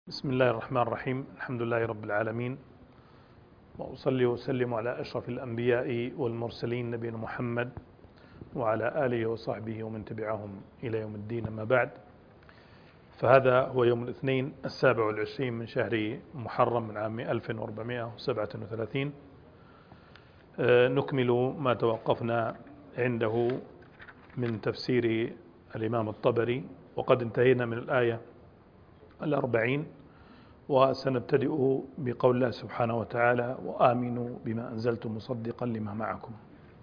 بسم الله الرحمن الرحيم. الحمد لله رب العالمين، وأصلي وأسلم على أشرف الأنبياء والمرسلين نبينا محمد وعلى آله وصحبه ومن تبعهم إلى يوم الدين. أما بعد، فهذا هو يوم الاثنين 27 من شهر محرم من عام 1437. نكمل ما توقفنا عنده من تفسير الإمام الطبري، وقد انتهينا من الآية 40، وسنبتدئ بقول الله سبحانه وتعالى: وآمنوا بما أنزلت مصدقا لما معكم.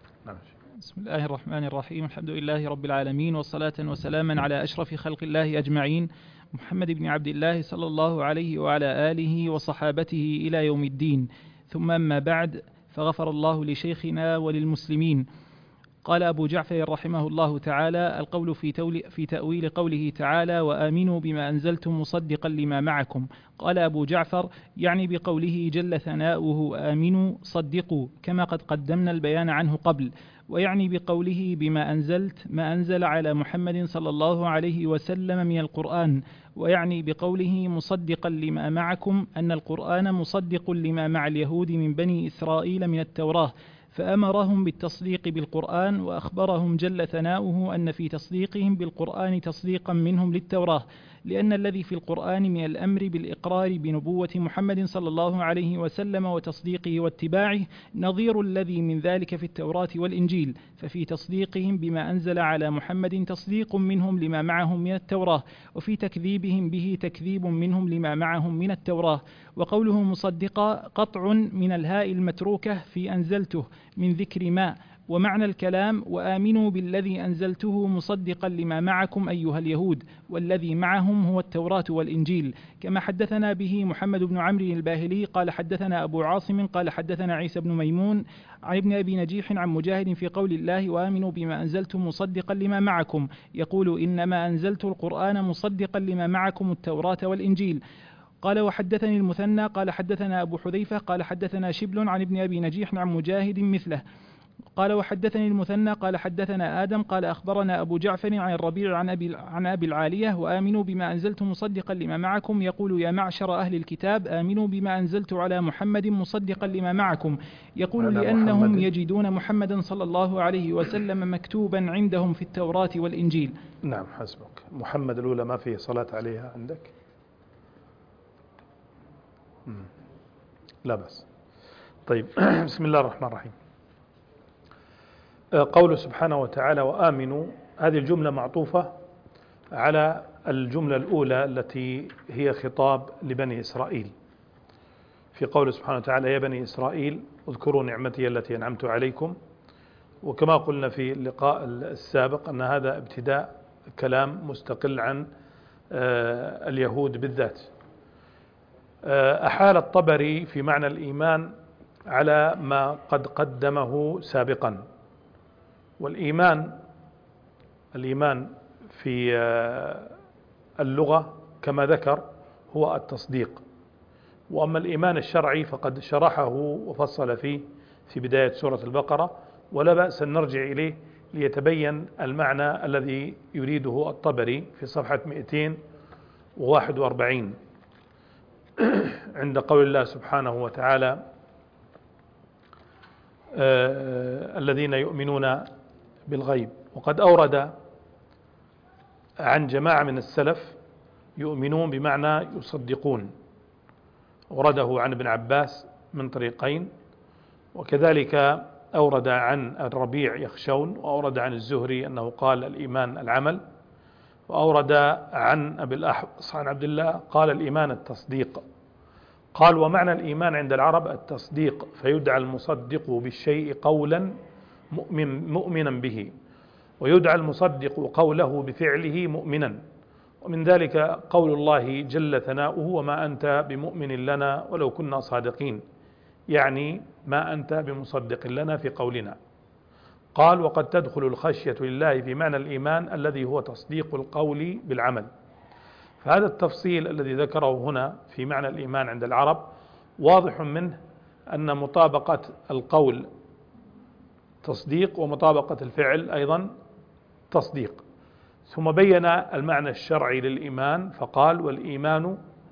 بسم الله الرحمن الرحيم. الحمد لله رب العالمين، والصلاة وسلاما على أشرف خلق الله أجمعين، محمد بن عبد الله صلى الله عليه وعلى آله وصحابته إلى يوم الدين. ثم أما بعد، فغفر الله لشيخنا وللمسلمين. قال أبو جعفر رحمه الله تعالى: القول في تأويل قوله تعالى: وآمنوا بما أنزلتم مصدقا لما معكم. قال أبو جعفر: يعني بقوله جل ثناؤه آمنوا صدقوا، كما قد قدمنا البيان عنه قبل. ويعني بقوله بما أنزلت ما أنزل على محمد صلى الله عليه وسلم من القرآن. ويعني بقوله مصدقا لما معكم أن القرآن مصدق لما مع اليهود من بني إسرائيل من التوراة، فأمرهم بالتصديق بالقرآن، وأخبرهم جل ثناؤه أن في تصديقهم بالقرآن تصديقا منهم للتوراة، لأن الذي في القرآن من الأمر بالإقرار بنبوة محمد صلى الله عليه وسلم وتصديقه واتباعه نظير الذي من ذلك في التوراة والإنجيل. ففي تصديقهم بما أنزل على محمد تصديق منهم لما معهم من التوراة، وفي تكذيبهم به تكذيب منهم لما معهم من التوراة. وقوله مصدقا قطع من الهاء المتروكة في أنزلته من ذكر ما، ومعنى الكلام: وآمنوا بالذي أنزلته مصدقا لما معكم أيها اليهود، والذي معهم هو التوراة والإنجيل. كما حدثنا به محمد بن عمرو الباهلي قال حدثنا أبو عاصم قال حدثنا عيسى بن ميمون عن ابن أبي نجيح عن مجاهد في قول الله: وآمنوا بما أنزلتم مصدقا لما معكم، يقول: إنما أنزلت القرآن مصدقا لما معكم التوراة والإنجيل. قال وحدثني المثنى قال حدثنا أبو حذيفة قال حدثنا شبل عن ابن أبي نجيح عن مجاهد مثله. قال وحدثني المثنى قال حدثنا آدم قال أخبرنا أبو جعفر عن الربيع عن أبي العالية: وآمنوا بما أنزلت مصدقا لما معكم، يقول: يا معشر أهل الكتاب آمنوا بما أنزلت على محمد مصدقا لما معكم، يقول: لأنهم يجدون محمدا صلى الله عليه وسلم مكتوبا عندهم في التوراة والإنجيل. نعم، حسبك. محمد الأولى ما فيه صلاة عليها عندك؟ لا بس. طيب. بسم الله الرحمن الرحيم. قوله سبحانه وتعالى: وآمنوا، هذه الجملة معطوفة على الجملة الأولى التي هي خطاب لبني إسرائيل، في قوله سبحانه وتعالى: يا بني إسرائيل اذكروا نعمتي التي أنعمت عليكم. وكما قلنا في اللقاء السابق أن هذا ابتداء كلام مستقل عن اليهود بالذات. أحال الطبري في معنى الإيمان على ما قد قدمه سابقا. والإيمان في اللغة كما ذكر هو التصديق، وأما الإيمان الشرعي فقد شرحه وفصل فيه في بداية سورة البقرة، ولا بأس أن نرجع إليه ليتبين المعنى الذي يريده الطبري في صفحة 241 عند قول الله سبحانه وتعالى: الذين يؤمنون بالغيب. وقد أورد عن جماعة من السلف يؤمنون بمعنى يصدقون، أورده عن ابن عباس من طريقين، وكذلك أورد عن الربيع يخشون، وأورد عن الزهري أنه قال الإيمان العمل، وأورد عن أبي الأحوص عن عبد الله قال الإيمان التصديق. قال: ومعنى الإيمان عند العرب التصديق، فيدعى المصدق بالشيء قولا مؤمنا به، ويدعى المصدق قوله بفعله مؤمنا. ومن ذلك قول الله جل ثناؤه: وما أنت بمؤمن لنا ولو كنا صادقين، يعني ما أنت بمصدق لنا في قولنا. قال: وقد تدخل الخشية لله في معنى الإيمان الذي هو تصديق القول بالعمل. فهذا التفصيل الذي ذكره هنا في معنى الإيمان عند العرب واضح منه أن مطابقة القول تصديق، ومطابقة الفعل أيضا تصديق. ثم بين المعنى الشرعي للإيمان فقال: والإيمان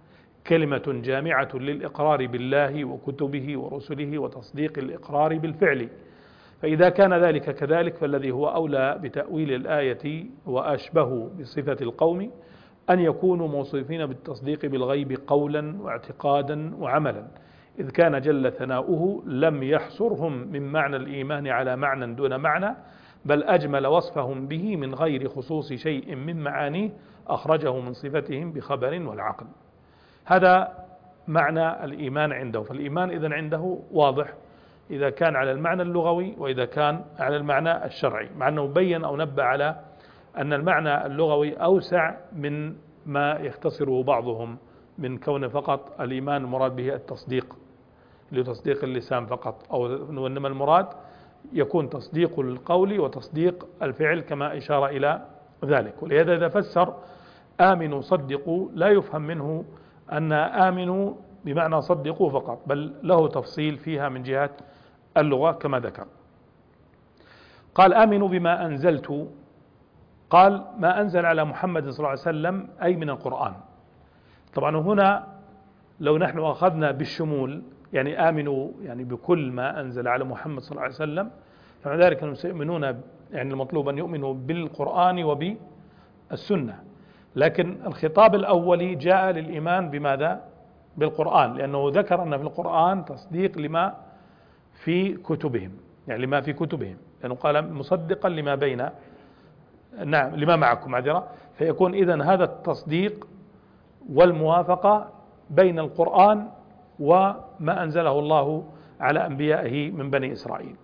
كلمة جامعة للإقرار بالله وكتبه ورسله وتصديق الإقرار بالفعل. فإذا كان ذلك كذلك فالذي هو أولى بتأويل الآية وأشبه بصفة القوم أن يكونوا موصوفين بالتصديق بالغيب قولا واعتقادا وعملا، إذ كان جل ثناؤه لم يحصرهم من معنى الإيمان على معنى دون معنى، بل أجمل وصفهم به من غير خصوص شيء من معانيه أخرجه من صفتهم بخبر والعقل. هذا معنى الإيمان عنده. فالإيمان إذن عنده واضح إذا كان على المعنى اللغوي وإذا كان على المعنى الشرعي، مع أنه بين أو نبه على أن المعنى اللغوي أوسع من ما يختصره بعضهم من كون فقط الإيمان المراد به التصديق لتصديق اللسان فقط، أو إنما المراد يكون تصديق القول وتصديق الفعل كما إشار إلى ذلك. ولهذا إذا فسر آمنوا صدقوا لا يفهم منه أن آمنوا بمعنى صدقوا فقط، بل له تفصيل فيها من جهة اللغة كما ذكر. قال آمنوا بما أنزلت، قال ما أنزل على محمد صلى الله عليه وسلم أي من القرآن. طبعا هنا لو نحن أخذنا بالشمول يعني آمنوا يعني بكل ما أنزل على محمد صلى الله عليه وسلم، فمع ذلك أنهم سيؤمنون، يعني المطلوب أن يؤمنوا بالقرآن وبالسنة، لكن الخطاب الأولي جاء للإيمان بماذا؟ بالقرآن، لأنه ذكر أن في القرآن تصديق لما في كتبهم، يعني لما في كتبهم، لأنه قال مصدقا لما بين لما معكم معذرة، فيكون إذن هذا التصديق والموافقة بين القرآن وما أنزله الله على أنبيائه من بني إسرائيل.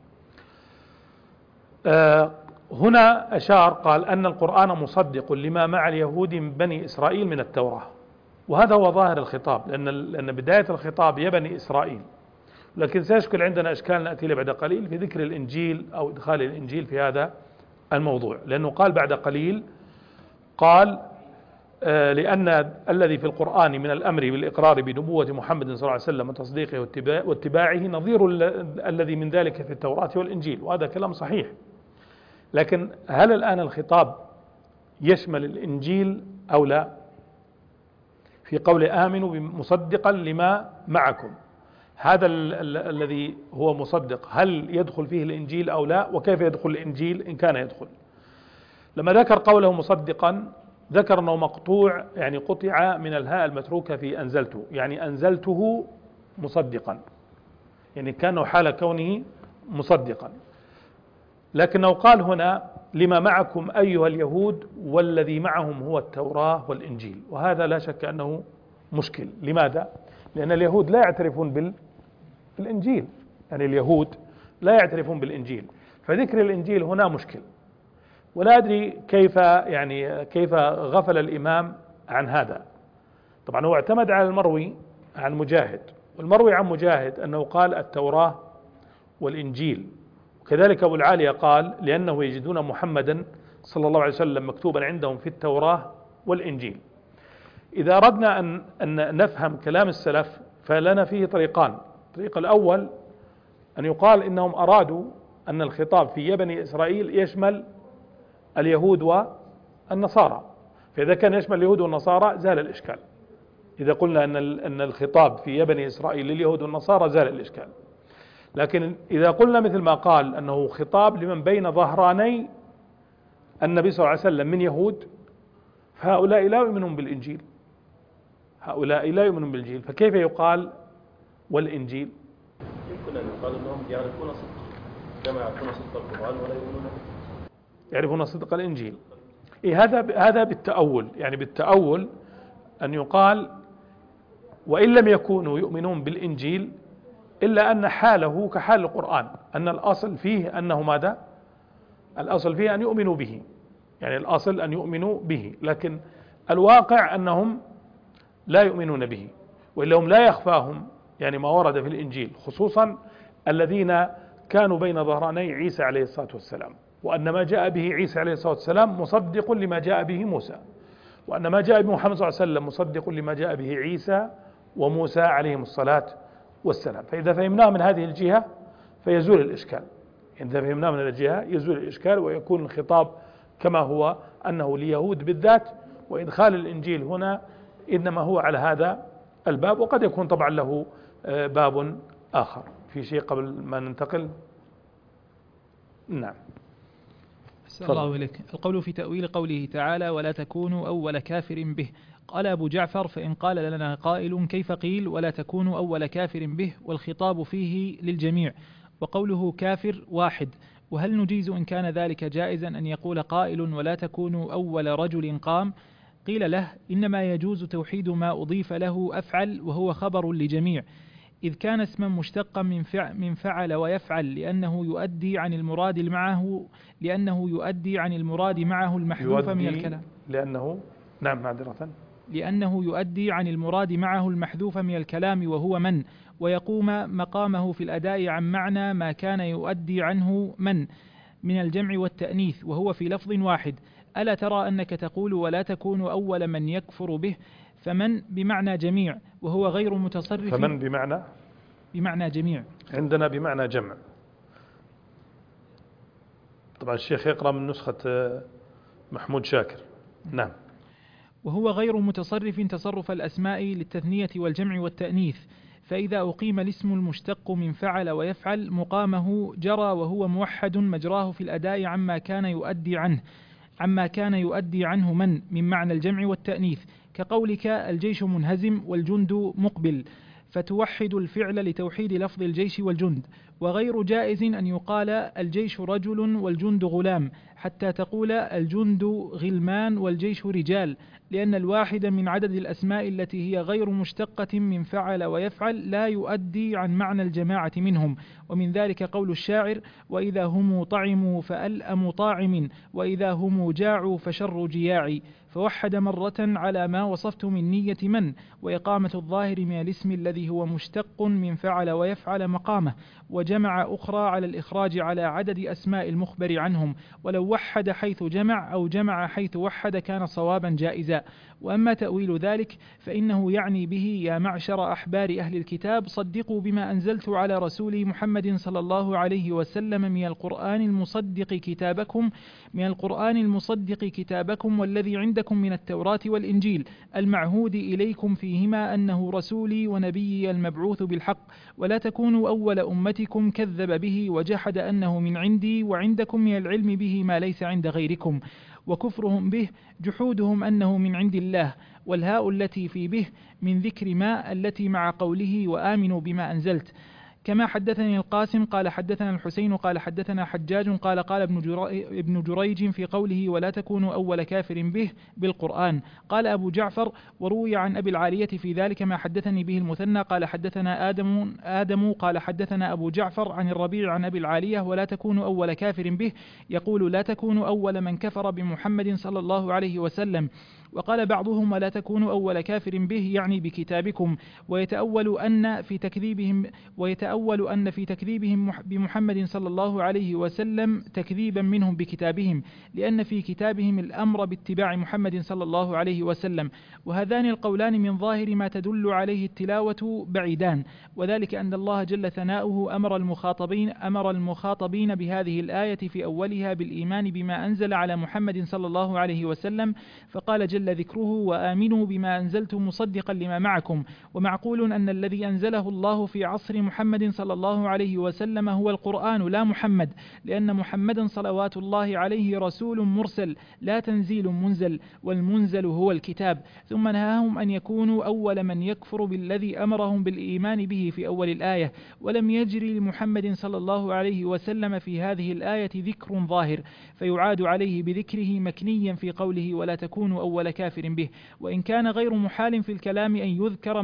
هنا أشار قال أن القرآن مصدق لما مع اليهود من بني إسرائيل من التوراة، وهذا هو ظاهر الخطاب، لأن بداية الخطاب يا بني إسرائيل، لكن سيشكل عندنا إشكال نأتي له بعد قليل في ذكر الإنجيل أو إدخال الإنجيل في هذا الموضوع، لأنه قال بعد قليل قال لأن الذي في القرآن من الأمر بالإقرار بنبوة محمد صلى الله عليه وسلم وتصديقه واتباعه نظير الذي من ذلك في التوراة والإنجيل، وهذا كلام صحيح. لكن هل الآن الخطاب يشمل الإنجيل أو لا؟ في قول آمنوا مصدقا لما معكم، هذا الذي هو مصدق هل يدخل فيه الإنجيل أو لا؟ وكيف يدخل الإنجيل إن كان يدخل؟ لما ذكر قوله مصدقا ذكر أنه مقطوع، يعني قطع من الهاء المتروكة في أنزلته، يعني أنزلته مصدقا، يعني كان حال كونه مصدقا. لكنه قال هنا لما معكم أيها اليهود والذي معهم هو التوراة والإنجيل، وهذا لا شك أنه مشكل. لماذا؟ لأن اليهود لا يعترفون بالإنجيل، يعني اليهود لا يعترفون بالإنجيل، فذكر الإنجيل هنا مشكل. ولا أدري كيف غفل الإمام عن هذا. طبعا هو اعتمد على المروي عن مجاهد، والمروي عن مجاهد أنه قال التوراة والإنجيل، وكذلك أبو العالية قال لأنه يجدون محمدا صلى الله عليه وسلم مكتوبا عندهم في التوراة والإنجيل. إذا أردنا أن نفهم كلام السلف فلنا فيه طريقان. الطريق الأول أن يقال إنهم أرادوا أن الخطاب في بني إسرائيل يشمل اليهود والنصارى، فإذا كان يشمل اليهود والنصارى زال الإشكال. إذا قلنا أن الخطاب في بني إسرائيل لليهود والنصارى زال الإشكال. لكن إذا قلنا مثل ما قال أنه خطاب لمن بين ظهراني النبي صلى الله عليه وسلم من يهود، فهؤلاء لا يؤمنون بالإنجيل، هؤلاء لا يؤمنون بالإنجيل، فكيف يقال والإنجيل؟ يمكن أن يقال أنهم يعرفون صدق كما يعرفون صدق القرآن ولا يؤمنون به، يعرفون صدق الإنجيل. هذا بالتأول، يعني بالتأول أن يقال وإن لم يكونوا يؤمنون بالإنجيل إلا أن حاله كحال القرآن، أن الأصل فيه أنه ماذا؟ الأصل فيه أن يؤمنوا به، يعني الأصل أن يؤمنوا به، لكن الواقع أنهم لا يؤمنون به، وإلا هم لا يخفاهم يعني ما ورد في الإنجيل، خصوصا الذين كانوا بين ظهراني عيسى عليه الصلاة والسلام، وأن ما جاء به عيسى عليه الصلاة والسلام مصدق لما جاء به موسى، وأن ما جاء به محمد صلى الله عليه وسلم مصدق لما جاء به عيسى وموسى عليهم الصلاة والسلام. فإذا فهمناه من هذه الجهة فيزول الإشكال، إذا فهمناه من هذه الجهة يزول الإشكال، ويكون الخطاب كما هو أنه ليهود بالذات، وإدخال الإنجيل هنا إنما هو على هذا الباب، وقد يكون طبعا له باب آخر. في شيء قبل ما ننتقل؟ نعم. أحسن الله إليك. القول في تأويل قوله تعالى ولا تكونوا أول كافر به. قال أبو جعفر فإن قال لنا قائل كيف قيل ولا تكونوا أول كافر به والخطاب فيه للجميع وقوله كافر واحد، وهل نجيز إن كان ذلك جائزا أن يقول قائل ولا تكونوا أول رجل قام؟ قيل له إنما يجوز توحيد ما أضيف له أفعل وهو خبر لجميع، إذ كان اسما مشتقا من فعل ويفعل لأنه يؤدي عن المراد معه المحذوف من الكلام، لأنه يؤدي عن المراد معه المحذوف من الكلام وهو من، ويقوم مقامه في الأداء عن معنى ما كان يؤدي عنه من الجمع والتأنيث وهو في لفظ واحد. ألا ترى أنك تقول ولا تكون أول من يكفر به، فمن بمعنى جميع وهو غير متصرف. فمن بمعنى جميع، عندنا بمعنى جمع. طبعا الشيخ يقرأ من نسخة محمود شاكر. نعم. وهو غير متصرف تصرف الأسماء للتثنية والجمع والتأنيث، فإذا أقيم الاسم المشتق من فعل ويفعل مقامه جرى وهو موحد مجراه في الأداء عما كان يؤدي عنه من معنى الجمع والتأنيث، كقولك الجيش منهزم والجند مقبل، فتوحد الفعل لتوحيد لفظ الجيش والجند. وغير جائز أن يقال الجيش رجل والجند غلام حتى تقول الجند غلمان والجيش رجال، لأن الواحد من عدد الأسماء التي هي غير مشتقة من فعل ويفعل لا يؤدي عن معنى الجماعة منهم. ومن ذلك قول الشاعر وإذا هم طعموا فألأم طاعم وإذا هم جاعوا فشر جياع، فوحد مرة على ما وصفت من نية من، وإقامة الظاهر من الاسم الذي هو مشتق من فعل ويفعل مقامه، وجمع أخرى على الإخراج على عدد أسماء المخبر عنهم، ولو وحد حيث جمع أو جمع حيث وحد كان صوابا جائزا. وأما تأويل ذلك فإنه يعني به يا معشر أحبار أهل الكتاب صدقوا بما أنزلت على رسولي محمد صلى الله عليه وسلم من القرآن المصدق كتابكم والذي عندكم من التوراة والإنجيل المعهود إليكم فيهما أنه رسولي ونبيي المبعوث بالحق، ولا تكونوا أول أمتكم كذب به وجحد أنه من عندي وعندكم من العلم به ما ليس عند غيركم، وكفرهم به جحودهم أنه من عند الله، والهاء التي في به من ذكر ما التي مع قوله وآمنوا بما أنزلت. كما حدثني القاسم قال حدثنا الحسين قال حدثنا حجاج قال ابن جريج في قوله ولا تكونوا أول كافر به بالقرآن. قال أبو جعفر وروي عن أبي العالية في ذلك ما حدثني به المثنى قال حدثنا آدم قال حدثنا أبو جعفر عن الربيع عن أبي العالية ولا تكونوا أول كافر به يقول لا تكونوا أول من كفر بمحمد صلى الله عليه وسلم. وقال بعضهم ولا تكونوا أول كافر به يعني بكتابكم، ويتأول أن في تكذيبهم بمحمد صلى الله عليه وسلم تكذيبا منهم بكتابهم، لأن في كتابهم الأمر باتباع محمد صلى الله عليه وسلم. وهذان القولان من ظاهر ما تدل عليه التلاوة بعيدان، وذلك أن الله جل ثناؤه أمر المخاطبين بهذه الآية في أولها بالإيمان بما أنزل على محمد صلى الله عليه وسلم، فقال جل ذكره وآمنوا بما أنزلت مصدقا لما معكم. ومعقول أن الذي أنزله الله في عصر محمد صلى الله عليه وسلم هو القرآن لا محمد، لأن محمدا صلوات الله عليه رسول مرسل لا تنزيل منزل، والمنزل هو الكتاب. ثم نهاهم أن يكونوا أول من يكفر بالذي أمرهم بالإيمان به في أول الآية، ولم يجري لمحمد صلى الله عليه وسلم في هذه الآية ذكر ظاهر، فيعاد عليه بذكره مكنيا في قوله ولا تكونوا أول كافر به. وإن كان غير محال في الكلام أن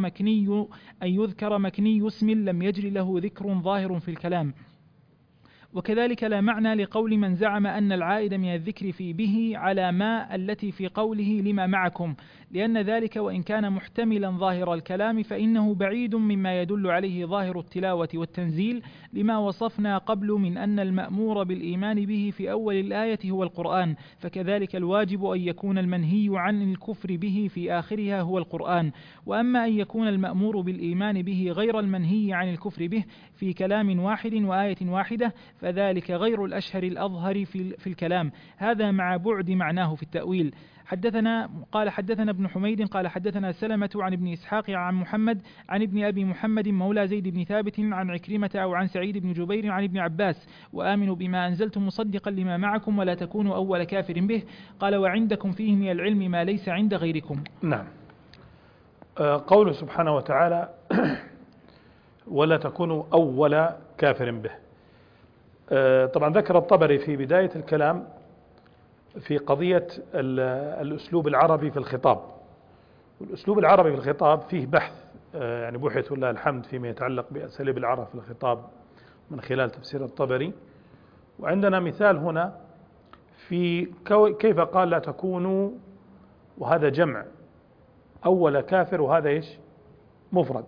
يذكر مكني اسم لم يجري له ذكر ظاهر في الكلام. وكذلك لا معنى لقول من زعم أن العائد من الذكر في به على ما التي في قوله لما معكم، لأن ذلك وإن كان محتملا ظاهر الكلام فإنه بعيد مما يدل عليه ظاهر التلاوة والتنزيل، لما وصفنا قبل من أن المأمور بالإيمان به في أول الآية هو القرآن، فكذلك الواجب أن يكون المنهي عن الكفر به في آخرها هو القرآن. وأما أن يكون المأمور بالإيمان به غير المنهي عن الكفر به في كلام واحد وآية واحدة فذلك غير الأشهر الأظهر في الكلام، هذا مع بعد معناه في التأويل. حدثنا ابن حميد قال حدثنا سلمة عن ابن إسحاق عن محمد عن ابن أبي محمد مولى زيد بن ثابت عن عكرمة أو عن سعيد بن جبير عن ابن عباس: وآمنوا بما أنزلتم مصدقا لما معكم ولا تكونوا أول كافر به. قال: وعندكم فيه من العلم ما ليس عند غيركم. نعم. قوله سبحانه وتعالى: ولا تكونوا أول كافر به. طبعا ذكر الطبري في بداية الكلام في قضية الأسلوب العربي في الخطاب. والأسلوب العربي في الخطاب فيه بحث، يعني بحث ولله الحمد فيما يتعلق بأساليب العرب في الخطاب من خلال تفسير الطبري. وعندنا مثال هنا في كيف قال لا تكونوا، وهذا جمع، أول كافر، وهذا إيش؟ مفرد.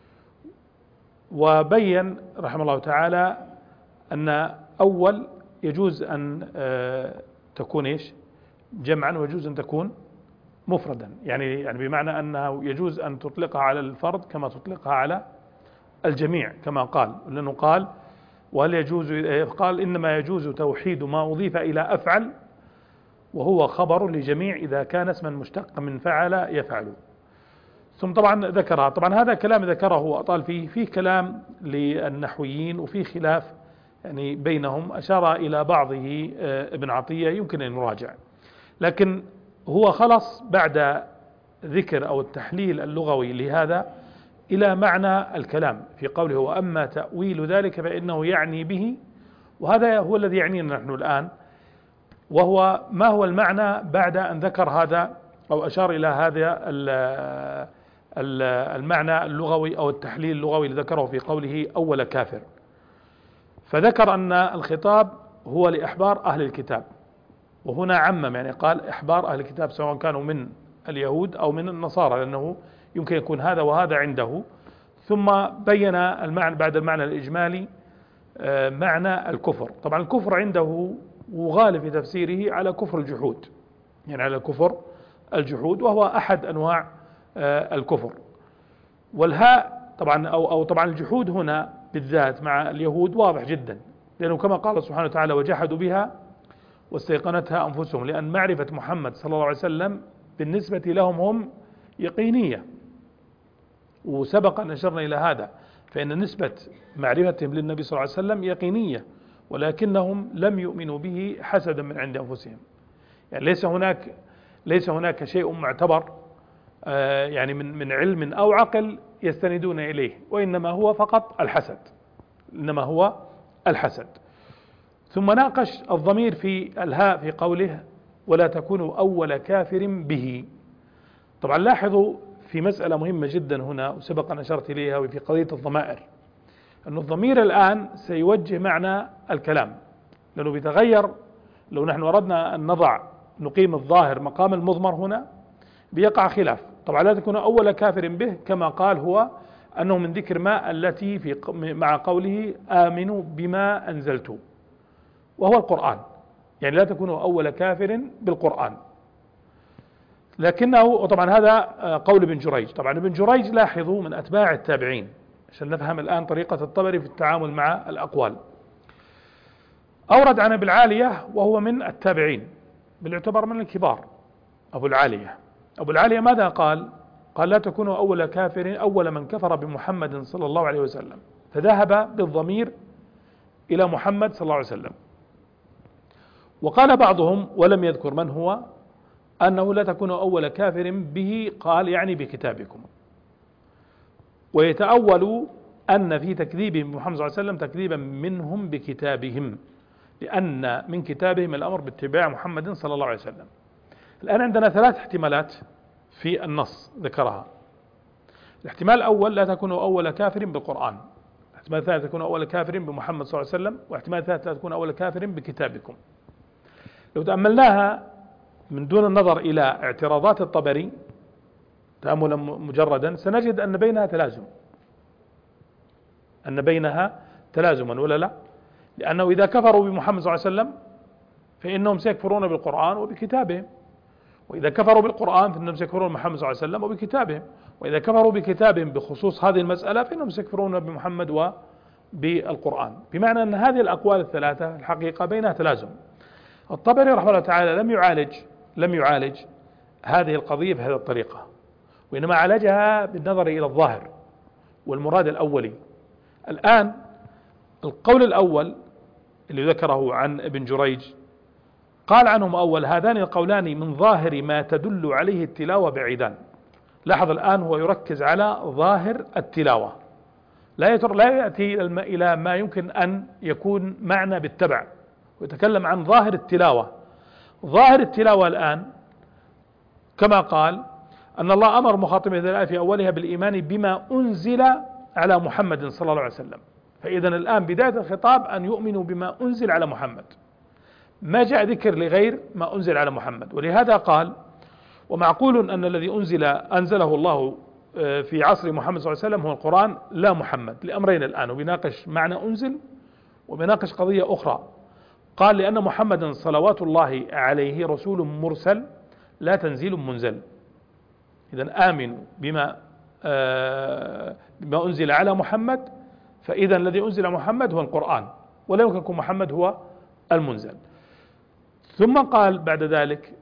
وبين رحمه الله تعالى أن أول يجوز أن تكون إيش؟ جمعا، ويجوز أن تكون مفردا، يعني بمعنى أنه يجوز أن تطلقها على الفرد كما تطلقها على الجميع، كما قال، لأنه قال: وهل يجوز، قال: إنما يجوز توحيد ما أضيف إلى أفعل وهو خبر لجميع إذا كان اسما مشتقا من فعل يفعل. ثم طبعا ذكرها. طبعا هذا كلام ذكره وأطال فيه كلام للنحويين وفيه خلاف يعني بينهم، أشار إلى بعضه ابن عطية، يمكن أن نراجع، لكن هو خلص بعد ذكر أو التحليل اللغوي لهذا إلى معنى الكلام في قوله: وأما تأويل ذلك فإنه يعني به. وهذا هو الذي يعنينا نحن الآن، وهو ما هو المعنى بعد أن ذكر هذا أو أشار إلى هذا المعنى اللغوي أو التحليل اللغوي اللي ذكره في قوله أول كافر. فذكر أن الخطاب هو لأحبار أهل الكتاب، وهنا عمم، يعني قال إحبار أهل الكتاب سواء كانوا من اليهود أو من النصارى، لأنه يمكن يكون هذا وهذا عنده. ثم بين المعنى بعد المعنى الإجمالي معنى الكفر. طبعا الكفر عنده وغالب في تفسيره على كفر الجحود، يعني على كفر الجحود، وهو أحد أنواع الكفر. والهاء طبعا أو طبعا الجحود هنا بالذات مع اليهود واضح جدا، لأنه كما قال سبحانه وتعالى: وجحدوا بها واستيقنتها أنفسهم، لأن معرفة محمد صلى الله عليه وسلم بالنسبة لهم هم يقينية، وسبق أن أشرنا إلى هذا، فإن نسبة معرفتهم للنبي صلى الله عليه وسلم يقينية، ولكنهم لم يؤمنوا به حسدا من عند أنفسهم. يعني ليس هناك شيء معتبر يعني من علم أو عقل يستندون إليه، وإنما هو فقط الحسد، إنما هو الحسد. ثم ناقش الضمير في الهاء في قوله: ولا تكونوا أول كافر به. طبعا لاحظوا في مسألة مهمة جدا هنا وسبق أن أشرت إليها، وفي قضية الضمائر، أن الضمير الآن سيوجه معنى الكلام، لأنه بيتغير. لو نحن أردنا أن نقيم الظاهر مقام المضمر هنا بيقع خلاف. طبعا لا تكون أول كافر به كما قال هو أنه من ذكر ما التي مع قوله: آمنوا بما أنزلت، وهو القرآن، يعني لا تكونوا أول كافر بالقرآن. لكنه، وطبعا هذا قول ابن جريج. طبعا ابن جريج لاحظوا من أتباع التابعين، عشان نفهم الآن طريقة الطبري في التعامل مع الأقوال. أورد عن أبي العالية وهو من التابعين، بالاعتبار من الكبار. أبو العالية ماذا قال؟ قال: لا تكونوا أول كافر، أول من كفر بمحمد صلى الله عليه وسلم، فذهب بالضمير إلى محمد صلى الله عليه وسلم. وقال بعضهم ولم يذكر من هو أنه لا تكونوا أول كافر به، قال يعني بكتابكم. ويتأول أن في تكذيبهم محمد صلى الله عليه وسلم تكذيبا منهم بكتابهم، لأن من كتابهم الأمر باتباع محمد صلى الله عليه وسلم. الآن عندنا 3 احتمالات في النص ذكرها. الاحتمال الأول: لا تكونوا أول كافر بالقرآن. الاحتمال الثاني: تكونوا أول كافر بمحمد صلى الله عليه وسلم. واحتمال الثالث: لا تكونوا أول كافر بكتابكم. لو تأملناها من دون النظر إلى اعتراضات الطبري تأملا مجردا، سنجد أن بينها تلازما، ولا لا؟ لأنه إذا كفروا بمحمد صلى الله عليه وسلم فإنهم سيكفرون بالقرآن وبكتابهم، وإذا كفروا بالقرآن فإنهم سيكفرون بمحمد صلى الله عليه وسلم وبكتابهم، وإذا كفروا بكتابهم بخصوص هذه المسألة فإنهم سيكفرون بمحمد بالقرآن، بمعنى أن هذه الأقوال الثلاثة الحقيقة بينها تلازم. الطبري رحمه الله تعالى لم يعالج هذه القضية بهذه الطريقة، وإنما عالجها بالنظر إلى الظاهر والمراد الأولي. الآن القول الأول اللي ذكره عن ابن جريج قال عنهم أول: هذان القولان من ظاهر ما تدل عليه التلاوة بعيدان. لاحظ الآن هو يركز على ظاهر التلاوة، لا يأتي إلى ما يمكن أن يكون معنى بالتبع، ويتكلم عن ظاهر التلاوة. ظاهر التلاوة الآن كما قال أن الله أمر مخاطبه هذه الآية في أولها بالإيمان بما أنزل على محمد صلى الله عليه وسلم. فإذا الآن بداية الخطاب أن يؤمنوا بما أنزل على محمد، ما جاء ذكر لغير ما أنزل على محمد. ولهذا قال: ومعقول أن الذي أنزله الله في عصر محمد صلى الله عليه وسلم هو القرآن لا محمد، لأمرين الآن، وبيناقش معنى أنزل وبيناقش قضية أخرى. قال: لأن محمدا صلوات الله عليه رسول مرسل لا تنزيل منزل. إذن آمنوا بما أنزل على محمد، فإذا الذي أنزل على محمد هو القرآن، ولا يمكن يكون محمد هو المنزل. ثم قال بعد ذلك: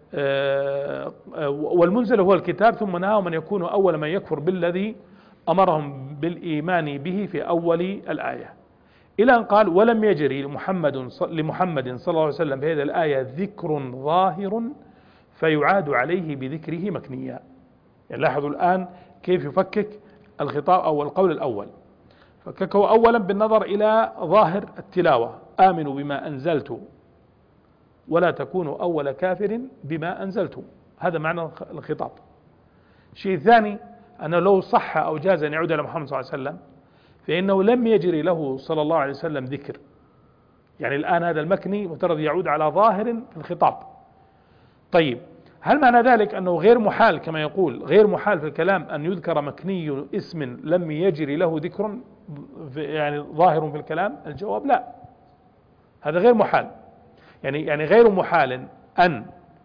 والمنزل هو الكتاب، ثم نهاهم أن يكونوا أول من يكفر بالذي أمرهم بالإيمان به في أول الآية، إلى أن قال: ولم يجري لمحمد صلى الله عليه وسلم في هذه الآية ذكر ظاهر فيعاد عليه بذكره مكنيا. يعني لاحظوا الآن كيف يفكك الخطاب أو القول الأول، فككه أولا بالنظر إلى ظاهر التلاوة: آمنوا بما أنزلت ولا تكونوا أول كافر بما أنزلت. هذا معنى الخطاب. شيء ثاني، أنه لو صح أو جاز أن يعود إلى محمد صلى الله عليه وسلم فإنه لم يجري له صلى الله عليه وسلم ذكر. يعني الآن هذا المكني مفترض يعود على ظاهر في الخطاب. طيب، هل معنى ذلك أنه غير محال كما يقول غير محال في الكلام أن يذكر مكني اسم لم يجري له ذكر يعني ظاهر في الكلام؟ الجواب لا، هذا غير محال. يعني غير محال أن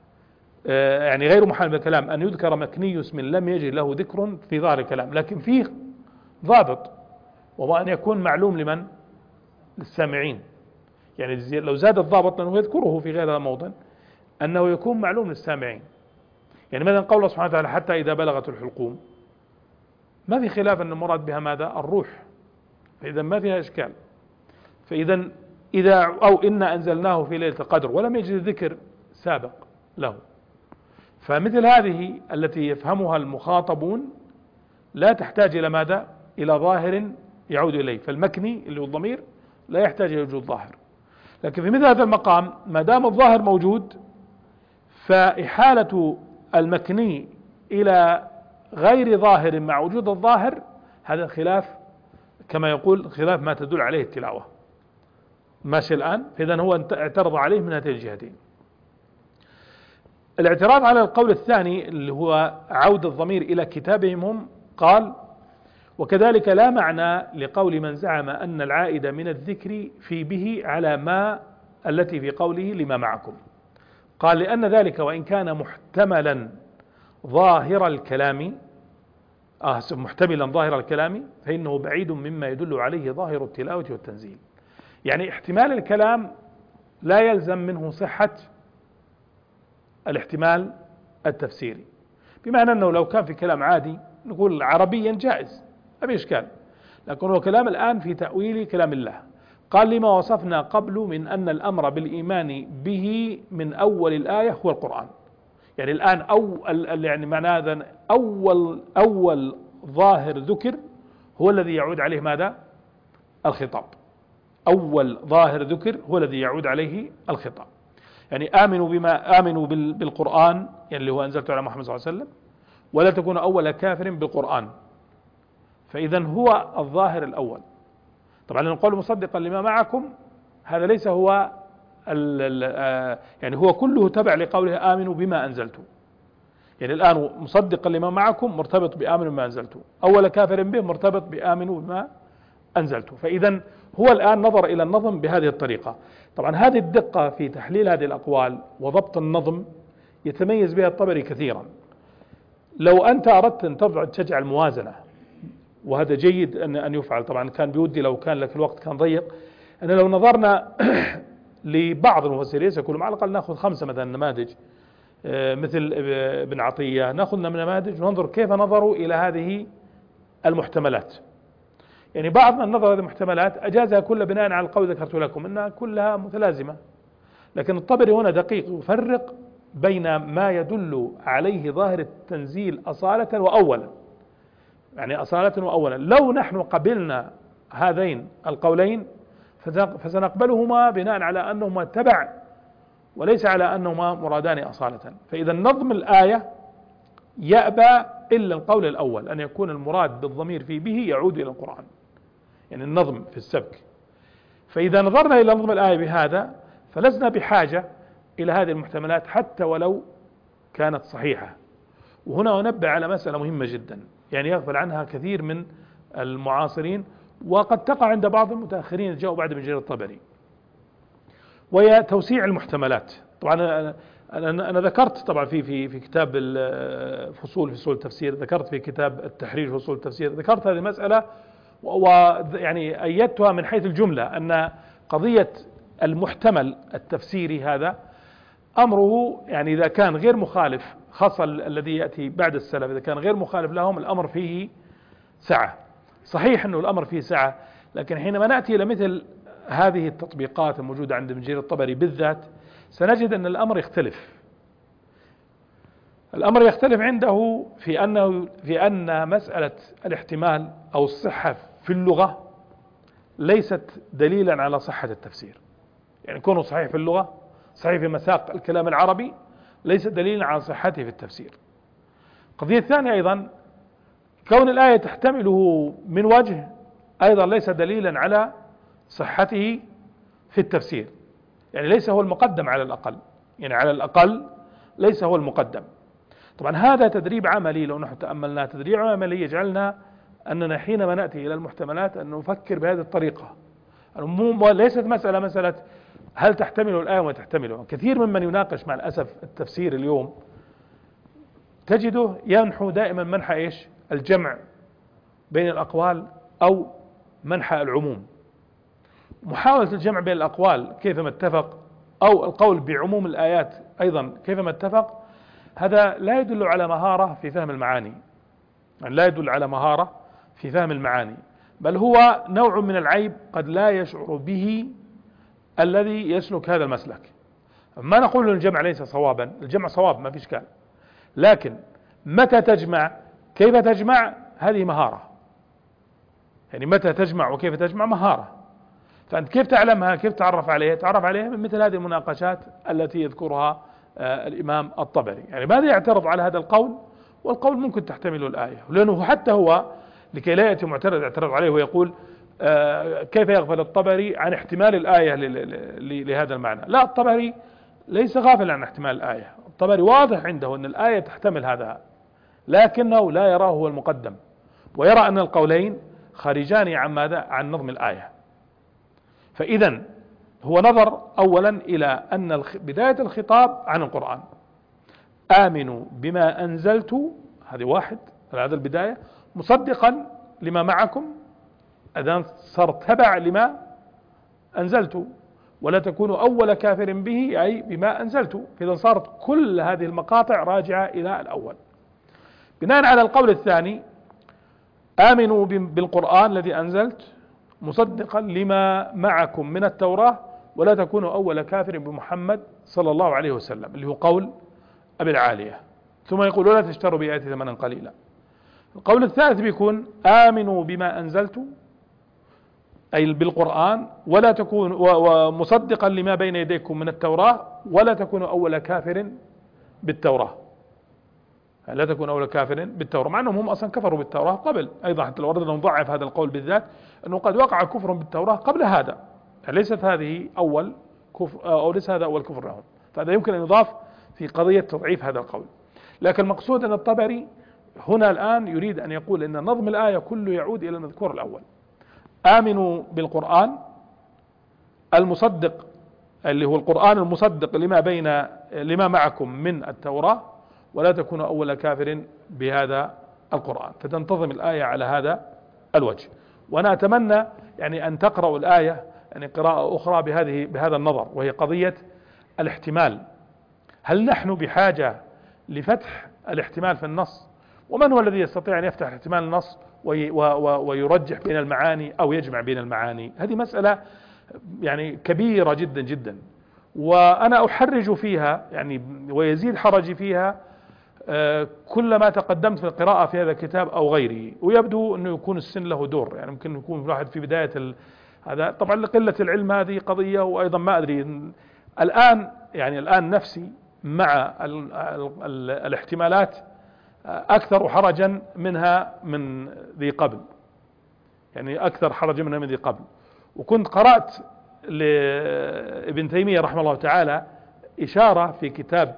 يعني غير محال بالكلام أن يذكر مكني اسم لم يجري له ذكر في ظاهر الكلام، لكن فيه ضابط، وهو أن يكون معلوم لمن؟ للسامعين. يعني لو زاد الضابط لأنه يذكره في غير هذا الموضع أنه يكون معلوم للسامعين. يعني مثلا قوله سبحانه وتعالى: حتى إذا بلغت الحلقوم، ما في خلاف أن المراد بها ماذا؟ الروح، فإذا ما فيها إشكال. فإذا أو إنا أنزلناه في ليلة القدر ولم يجد ذكر سابق له. فمثل هذه التي يفهمها المخاطبون لا تحتاج إلى ماذا؟ إلى ظاهر يعود إليه. فالمكني اللي هو الضمير لا يحتاج إلى وجود ظاهر. لكن في مثل هذا المقام ما دام الظاهر موجود، فإحالة المكني إلى غير ظاهر مع وجود الظاهر هذا خلاف كما يقول خلاف ما تدل عليه التلاوة. ماشي الآن؟ فإذا هو اعترض عليه من هاتين الجهتين. الاعتراض على القول الثاني اللي هو عود الضمير إلى كتابهم هم، قال: وكذلك لا معنى لقول من زعم أن العائد من الذكر في به على ما التي في قوله لما معكم. قال: لأن ذلك وإن كان محتملا ظاهر الكلام فإنه بعيد مما يدل عليه ظاهر التلاوة والتنزيل. يعني احتمال الكلام لا يلزم منه صحة الاحتمال التفسيري، بمعنى أنه لو كان في كلام عادي نقول عربيا جائز ما في إشكال، لكن هو كلام الآن في تأويل كلام الله. قال: لما وصفنا قبل من أن الأمر بالإيمان به من أول الآية هو القرآن. يعني الآن يعني معنى هذا أول ظاهر ذكر هو الذي يعود عليه ماذا؟ الخطاب. أول ظاهر ذكر هو الذي يعود عليه الخطاب. يعني آمنوا بالقرآن، يعني اللي هو أنزلته على محمد صلى الله عليه وسلم، ولا تكون أول كافر بالقرآن. فإذا هو الظاهر الأول. طبعا نقول مصدقا لما معكم، هذا ليس هو يعني هو كله تبع لقوله آمنوا بما أنزلته. يعني الآن مصدقا لما معكم مرتبط بآمنوا بما أنزلته، أول كافر به مرتبط بآمنوا بما أنزلته. فإذا هو الآن نظر إلى النظم بهذه الطريقة. طبعا هذه الدقة في تحليل هذه الأقوال وضبط النظم يتميز بها الطبري كثيرا. لو أنت أردت أن تجعل موازنة وهذا جيد أن يفعل. طبعا كان بودي لو كان لك الوقت كان ضيق، أن لو نظرنا لبعض المفسرين سيكون على الأقل نأخذ 5 مثلا نماذج، مثل ابن عطية، نأخذ نماذج وننظر كيف نظروا إلى هذه المحتملات. يعني بعض من نظر هذه المحتملات أجازها كلها بناء على القول ذكرت لكم أنها كلها متلازمة، لكن الطبري هنا دقيق يفرق بين ما يدل عليه ظاهر التنزيل أصالة وأولا، يعني أصالة وأولا. لو نحن قبلنا هذين القولين فسنقبلهما بناء على أنهما تبع وليس على أنهما مرادان أصالة. فإذا نظم الآية يأبى إلا القول الأول، أن يكون المراد بالضمير في به يعود إلى القرآن، يعني النظم في السبك. فإذا نظرنا إلى نظم الآية بهذا فلسنا بحاجة إلى هذه المحتملات حتى ولو كانت صحيحة. وهنا أنبه على مسألة مهمة جدا يعني يغفل عنها كثير من المعاصرين، وقد تقع عند بعض المتأخرين اللي جاءوا بعد ابن جرير الطبري، وهي توسيع المحتملات. طبعا أنا ذكرت طبعا في كتاب فصول التفسير، ذكرت في كتاب التحرير في فصول التفسير، ذكرت هذه المسألة ويعني أيدتها من حيث الجملة، أن قضية المحتمل التفسيري هذا أمره يعني إذا كان غير مخالف، خاصة الذي يأتي بعد السلف، إذا كان غير مخالف لهم الأمر فيه سعة. صحيح أنه الأمر فيه سعة، لكن حينما نأتي إلى مثل هذه التطبيقات الموجودة عند ابن جرير الطبري بالذات سنجد أن الأمر يختلف. الأمر يختلف عنده في أن مسألة الاحتمال أو الصحة في اللغة ليست دليلا على صحة التفسير. يعني كونه صحيح في اللغة، صحيح في مساق الكلام العربي، ليس دليلا على صحته في التفسير. القضية الثانية أيضا كون الآية تحتمله من وجه أيضا ليس دليلا على صحته في التفسير، يعني ليس هو المقدم على الأقل، يعني على الأقل ليس هو المقدم. طبعا هذا تدريب عملي، لو نحن تأملنا تدريب عملي يجعلنا أننا حينما نأتي إلى المحتملات أن نفكر بهذه الطريقة. ليست مسألة هل تحتمل الآية وما تحتمله. كثير ممن يناقش مع الأسف التفسير اليوم تجده ينحو دائما منحى إيش؟ الجمع بين الأقوال أو منحى العموم. محاولة الجمع بين الأقوال كيفما اتفق، أو القول بعموم الآيات أيضا كيفما اتفق، هذا لا يدل على مهارة في فهم المعاني، يعني لا يدل على مهارة في فهم المعاني، بل هو نوع من العيب قد لا يشعر به الذي يسلك هذا المسلك. ما نقول الجمع ليس صوابا، الجمع صواب ما في إشكال، لكن متى تجمع، كيف تجمع، هذه مهارة. يعني متى تجمع وكيف تجمع مهارة. فأنت كيف تعلمها، كيف تعرف عليها؟ تعرف عليها من مثل هذه المناقشات التي يذكرها الإمام الطبري. يعني ماذا يعترض على هذا القول، والقول ممكن تحتمله الآية، لأنه حتى هو لكي لا يأتي معترض يعترض عليه ويقول كيف يغفل الطبري عن احتمال الآية لهذا المعنى. لا، الطبري ليس غافلا عن احتمال الآية، الطبري واضح عنده أن الآية تحتمل هذا، لكنه لا يراه هو المقدم، ويرى أن القولين خارجان عن ماذا؟ عن نظم الآية. فإذا هو نظر أولا إلى أن بداية الخطاب عن القرآن، آمنوا بما أنزلت، هذه واحد، هذا البداية، مصدقا لما معكم، أذن صار تبع لما أنزلت، ولا تكونوا أول كافر به أي بما أنزلت. فإذا صارت كل هذه المقاطع راجعة إلى الأول. بناء على القول الثاني آمنوا بالقرآن الذي أنزلت مصدقا لما معكم من التوراة ولا تكونوا أول كافر بمحمد صلى الله عليه وسلم، اللي هو قول أبي العالية. ثم يقول ولا تشتروا بآياتي ثمنا قليلا. القول الثالث بيكون آمنوا بما أنزلت أي بالقرآن ولا تكونوا ومصدقا لما بين يديكم من التوراة ولا تكونوا أول كافر بالتوراة. لا تكون أول كافر بالتوراة، مع أنهم هم أصلا كفروا بالتوراة قبل أيضا، حتى لو أردنا نضعف هذا القول بالذات أنه قد وقع كفر بالتوراة قبل هذا، يعني ليست هذه أول كفر أو ليس هذا أول كفر لهم. فهذا يمكن أن يضاف في قضية تضعيف هذا القول. لكن المقصود أن الطبري هنا الآن يريد أن يقول أن نظم الآية كله يعود إلى المذكور الأول، آمنوا بالقرآن المصدق اللي هو القرآن المصدق لما معكم من التوراة ولا تكونوا أول كافر بهذا القرآن. فتنتظم الآية على هذا الوجه. وأنا أتمنى يعني أن تقرأوا الآية يعني قراءة أخرى بهذا النظر، وهي قضية الاحتمال. هل نحن بحاجة لفتح الاحتمال في النص؟ ومن هو الذي يستطيع أن يفتح احتمال النص ويرجح بين المعاني أو يجمع بين المعاني؟ هذه مسألة يعني كبيرة جدا جدا، وأنا أحرج فيها يعني ويزيد حرجي فيها كلما تقدمت في القراءة في هذا الكتاب أو غيره. ويبدو أنه يكون السن له دور، يعني ممكن يكون الواحد في بداية هذا طبعا لقلة العلم هذه قضية، وأيضا ما أدري الآن نفسي مع الاحتمالات أكثر حرجا منها من ذي قبل، يعني أكثر حرجا منها من ذي قبل. وكنت قرأت لابن تيمية رحمه الله تعالى إشارة في كتاب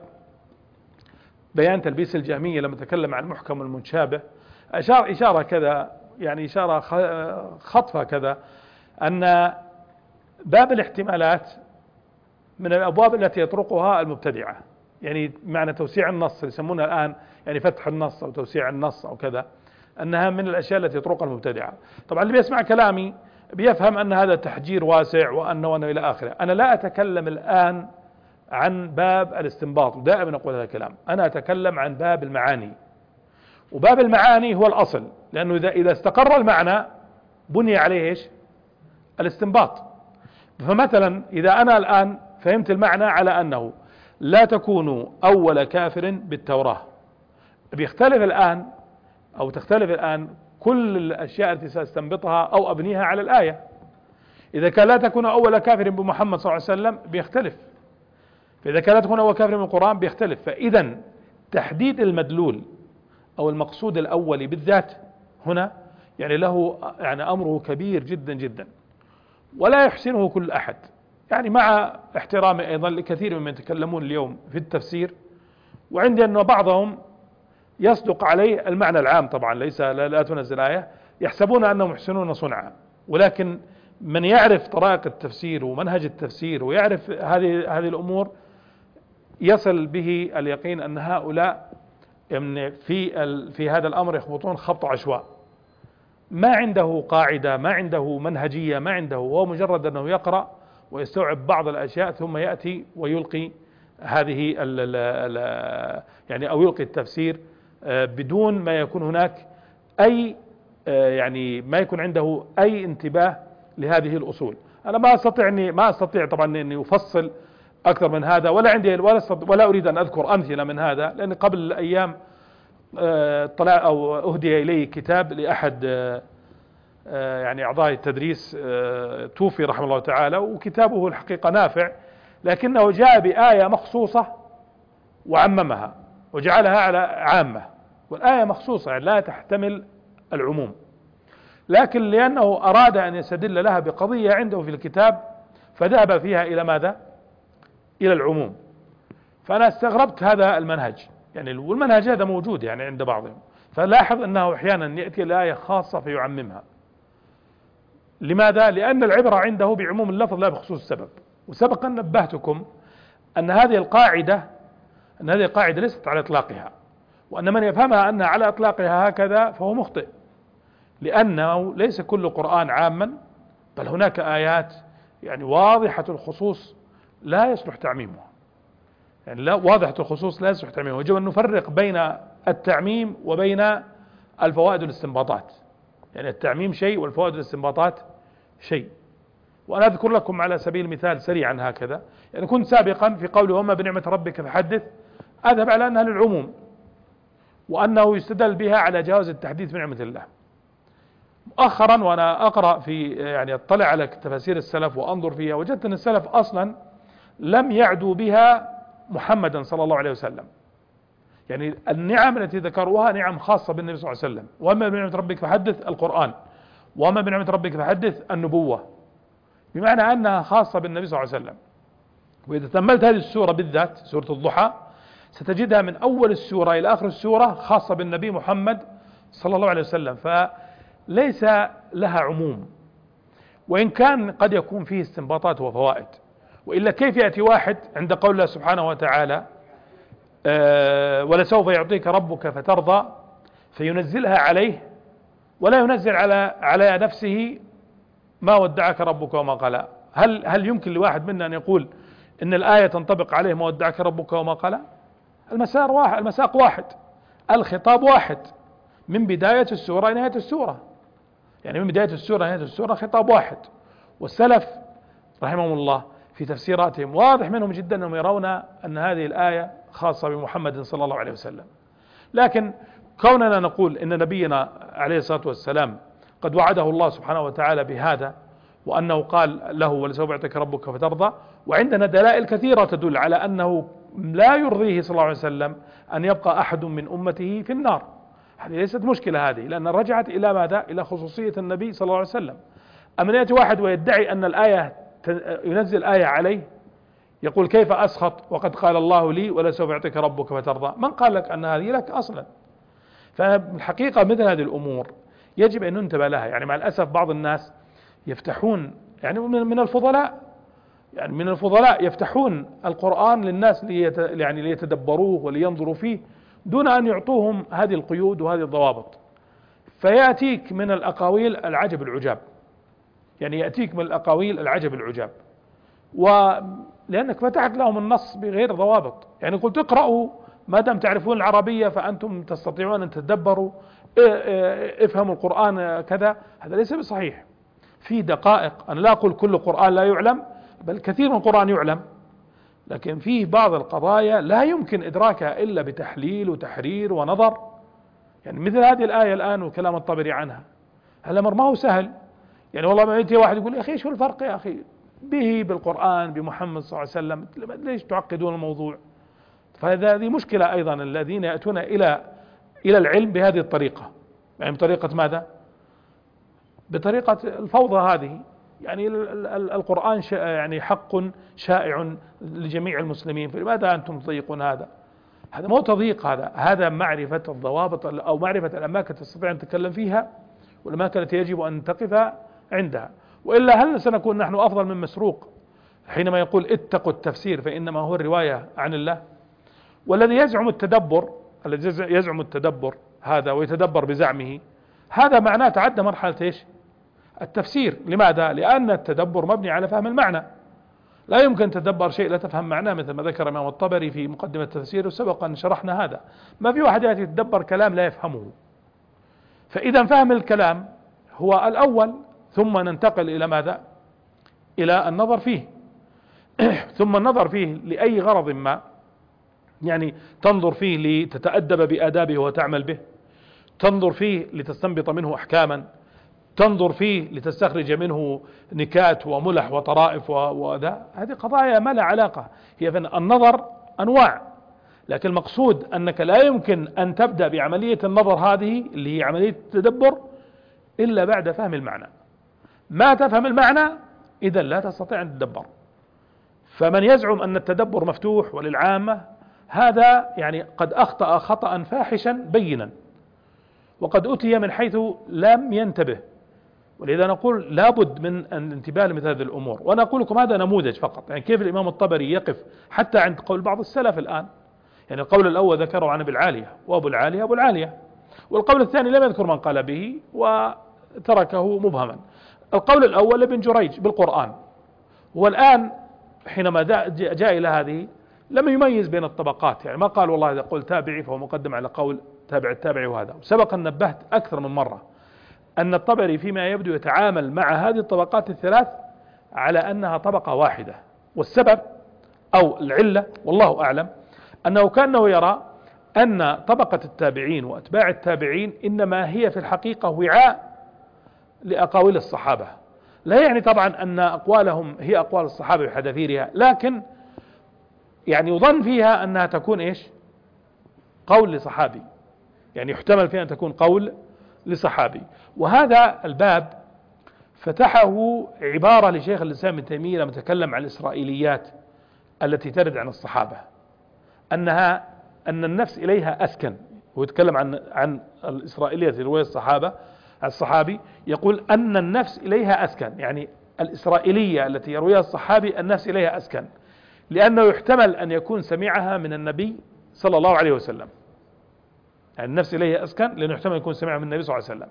بيان تلبيس الجهمية لما تكلم عن المحكم والمتشابه، إشارة كذا، يعني إشارة خطفة كذا، أن باب الاحتمالات من الأبواب التي يطرقها المبتدعة، يعني معنى توسيع النص يسمونها الآن يعني فتح النص أو توسيع النص أو كذا، أنها من الأشياء التي يطرقها المبتدعة. طبعا اللي بيسمع كلامي بيفهم أن هذا تحجير واسع وأنه إلى آخره. أنا لا أتكلم الآن عن باب الاستنباط، ودائما أقول هذا الكلام، أنا أتكلم عن باب المعاني، وباب المعاني هو الأصل، لأنه إذا استقر المعنى بني عليه إيش؟ الاستنباط. فمثلا إذا أنا الآن فهمت المعنى على أنه لا تكونوا أول كافر بالتوراة، بيختلف الآن أو تختلف الآن كل الأشياء التي سأستنبطها أو أبنيها على الآية. إذا كان لا تكون أول كافر بمحمد صلى الله عليه وسلم بيختلف، فإذا كان لا تكون أول كافر من القرآن بيختلف. فإذا تحديد المدلول أو المقصود الأولي بالذات هنا يعني له يعني أمره كبير جدا جدا، ولا يحسنه كل أحد، يعني مع احترامي أيضا لكثير ممن يتكلمون اليوم في التفسير، وعندي أن بعضهم يصدق عليه المعنى العام، طبعا ليس لا تنزل آية يحسبون أنهم يحسنون صنعا، ولكن من يعرف طرائق التفسير ومنهج التفسير ويعرف هذه الأمور يصل به اليقين أن هؤلاء في هذا الأمر يخبطون خبط عشواء، ما عنده قاعدة، ما عنده منهجية، ما عنده، هو مجرد أنه يقرأ ويستوعب بعض الأشياء ثم يأتي ويلقي هذه يعني أو يلقي التفسير بدون ما يكون هناك أي يعني ما يكون عنده أي انتباه لهذه الأصول. أنا ما أستطيع طبعا أني أفصل أكثر من هذا، ولا عندي ولا أريد أن أذكر أمثلة من هذا، لأن قبل أيام طلع أو أهدي إلي كتاب لأحد يعني أعضاء التدريس توفي رحمه الله تعالى، وكتابه الحقيقة نافع، لكنه جاء بآية مخصوصة وعممها وجعلها على عامة، والآية مخصوصة يعني لا تحتمل العموم، لكن لأنه أراد أن يستدل لها بقضية عنده في الكتاب فذهب فيها إلى ماذا؟ إلى العموم. فأنا استغربت هذا المنهج، يعني والمنهج هذا موجود يعني عند بعضهم، فلاحظ أنه أحيانا يأتي الآية خاصة فيعممها. لماذا؟ لأن العبرة عنده بعموم اللفظ لا بخصوص السبب. وسبقا نبهتكم أن هذه القاعدة ليست على إطلاقها، وأن من يفهمها أنها على إطلاقها هكذا فهو مخطئ، لأنه ليس كل قرآن عاما، بل هناك آيات يعني واضحة الخصوص لا يصلح تعميمها، يعني لا واضحة الخصوص لا يصلح تعميمها، ويجب أن نفرق بين التعميم وبين الفوائد والاستنباطات، يعني التعميم شيء والفوائد والاستنباطات شيء. وأنا أذكر لكم على سبيل المثال سريعا هكذا، يعني كنت سابقا في قوله وما بنعمة ربك فحدث أذهب على أنها للعموم، وأنه يستدل بها على جواز التحديث بنعمة الله. مؤخرا وأنا أقرأ في يعني أطلع على تفاسير السلف وأنظر فيها، وجدت أن السلف أصلا لم يعدوا بها محمدا صلى الله عليه وسلم، يعني النعم التي ذكروها نعم خاصة بالنبي صلى الله عليه وسلم. وأما بنعمة ربك فحدث القرآن، وأما بنعمة ربك فحدث النبوة، بمعنى أنها خاصة بالنبي صلى الله عليه وسلم. وإذا تأملت هذه السورة بالذات سورة الضحى ستجدها من أول السورة إلى آخر السورة خاصة بالنبي محمد صلى الله عليه وسلم، فليس لها عموم، وإن كان قد يكون فيه استنباطات وفوائد. وإلا كيف يأتي واحد عند قول الله سبحانه وتعالى ولسوف يعطيك ربك فترضى فينزلها عليه ولا ينزل على نفسه ما ودعك ربك وما قلى. هل يمكن لواحد منا أن يقول إن الآية تنطبق عليه ما ودعك ربك وما قلى؟ المساق واحد، الخطاب واحد من بداية السورة إلى نهاية السورة، يعني من بداية السورة إلى نهاية السورة خطاب واحد. والسلف رحمهم الله في تفسيراتهم واضح منهم جدا أنهم يرون أن هذه الآية خاصة بمحمد صلى الله عليه وسلم. لكن كوننا نقول إن نبينا عليه الصلاة والسلام قد وعده الله سبحانه وتعالى بهذا، وأنه قال له ولسوف يعطيك ربك فترضى، وعندنا دلائل كثيرة تدل على أنه لا يرضيه صلى الله عليه وسلم أن يبقى أحد من أمته في النار. هذه ليست مشكلة هذه، لأن رجعت إلى ماذا؟ إلى خصوصية النبي صلى الله عليه وسلم. أما يأتي واحد ويدعي أن الآية ينزل آية عليه، يقول كيف أسخط وقد قال الله لي ولسوف يعطيك ربك فترضى؟ من قال لك أن هذه لك أصلا؟ فالحقيقة مثل هذه الأمور يجب أن ننتبه لها. يعني مع الأسف بعض الناس يفتحون، يعني من الفضلاء يفتحون القرآن للناس ليتدبروه ولينظروا فيه دون أن يعطوهم هذه القيود وهذه الضوابط، فيأتيك من الأقاويل العجب العجاب، يعني يأتيك من الأقاويل العجب العجاب، ولأنك فتحت لهم النص بغير ضوابط. يعني قلت اقرأوا ما دام تعرفون العربية فأنتم تستطيعون أن تتدبروا، افهموا القرآن كذا، هذا ليس بصحيح. في دقائق، أنا لا أقول كل القرآن لا يعلم، بل كثير من القرآن يعلم، لكن فيه بعض القضايا لا يمكن إدراكها إلا بتحليل وتحرير ونظر. يعني مثل هذه الآية الآن وكلام الطبري عنها، هذا أمر ما هو سهل. يعني والله ما يأتي واحد يقول يا أخي شو الفرق يا أخي بالقرآن بمحمد صلى الله عليه وسلم، ليش تعقدون الموضوع؟ فهذه مشكلة أيضا، الذين يأتون إلى العلم بهذه الطريقة، يعني بطريقة ماذا؟ بطريقة الفوضى هذه. يعني القرآن يعني حق شائع لجميع المسلمين، فلماذا أنتم تضيقون هذا؟ هذا مو تضييق، هذا معرفة الضوابط أو معرفة الأماكن تستطيع أن تتكلم فيها والأماكن التي يجب أن تقف عندها. وإلا هل سنكون نحن أفضل من مسروق حينما يقول اتقوا التفسير فإنما هو الرواية عن الله؟ والذي يزعم التدبر، الذي يزعم التدبر هذا ويتدبر بزعمه، هذا معناه تعدى مرحلة ايش؟ التفسير. لماذا؟ لأن التدبر مبني على فهم المعنى، لا يمكن تدبر شيء لا تفهم معناه، مثل ما ذكر الإمام الطبري في مقدمة التفسير وسبق أن شرحنا هذا. ما في واحد يأتي يتدبر كلام لا يفهمه. فإذا فهم الكلام هو الأول، ثم ننتقل إلى ماذا؟ إلى النظر فيه ثم النظر فيه لأي غرض ما، يعني تنظر فيه لتتأدب بآدابه وتعمل به، تنظر فيه لتستنبط منه أحكاما، تنظر فيه لتستخرج منه نكات وملح وطرائف وذا. هذه قضايا ما لها علاقة، هي في النظر أنواع، لكن المقصود أنك لا يمكن أن تبدأ بعملية النظر هذه اللي هي عملية التدبر إلا بعد فهم المعنى. ما تفهم المعنى إذا لا تستطيع أن تدبر. فمن يزعم أن التدبر مفتوح وللعامة، هذا يعني قد أخطأ خطأ فاحشا بينا، وقد أتي من حيث لم ينتبه. ولذا نقول لابد من الانتباه لمثل هذه الأمور. وأنا أقول لكم هذا نموذج فقط، يعني كيف الإمام الطبري يقف حتى عند قول بعض السلف الآن. يعني القول الأول ذكره عن أبي العالية، وأبو العالية أبو العالية، والقول الثاني لم يذكر من قال به وتركه مبهما. القول الأول لابن جريج بالقرآن، والآن حينما جاء إلى هذه لم يميز بين الطبقات، يعني ما قال والله إذا قول تابعي فهو مقدم على قول تابع التابعي. وهذا سبق أن نبهت أكثر من مرة أن الطبري فيما يبدو يتعامل مع هذه الطبقات الثلاث على أنها طبقة واحدة، والسبب أو العلة والله أعلم أنه كأنه يرى أن طبقة التابعين وأتباع التابعين إنما هي في الحقيقة وعاء لأقاويل الصحابة. لا يعني طبعا أن أقوالهم هي أقوال الصحابة بحذافيرها، لكن يعني يظن فيها أنها تكون إيش؟ قول لصحابي، يعني يحتمل فيها أن تكون قول لصحابي. وهذا الباب فتحه عبارة لشيخ الإسلام ابن تيمية لما تكلم عن الإسرائيليات التي ترد عن الصحابة، أن النفس إليها أسكن. هو يتكلم عن الإسرائيلية في رواية الصحابي، يقول أن النفس إليها أسكن، يعني الإسرائيلية التي يرويها الصحابي النفس إليها أسكن، لأنه يحتمل أن يكون سمعها من النبي صلى الله عليه وسلم. يعني النفس إليها أسكن لأنه يحتمل أن يكون سمعها من النبي صلى الله عليه وسلم،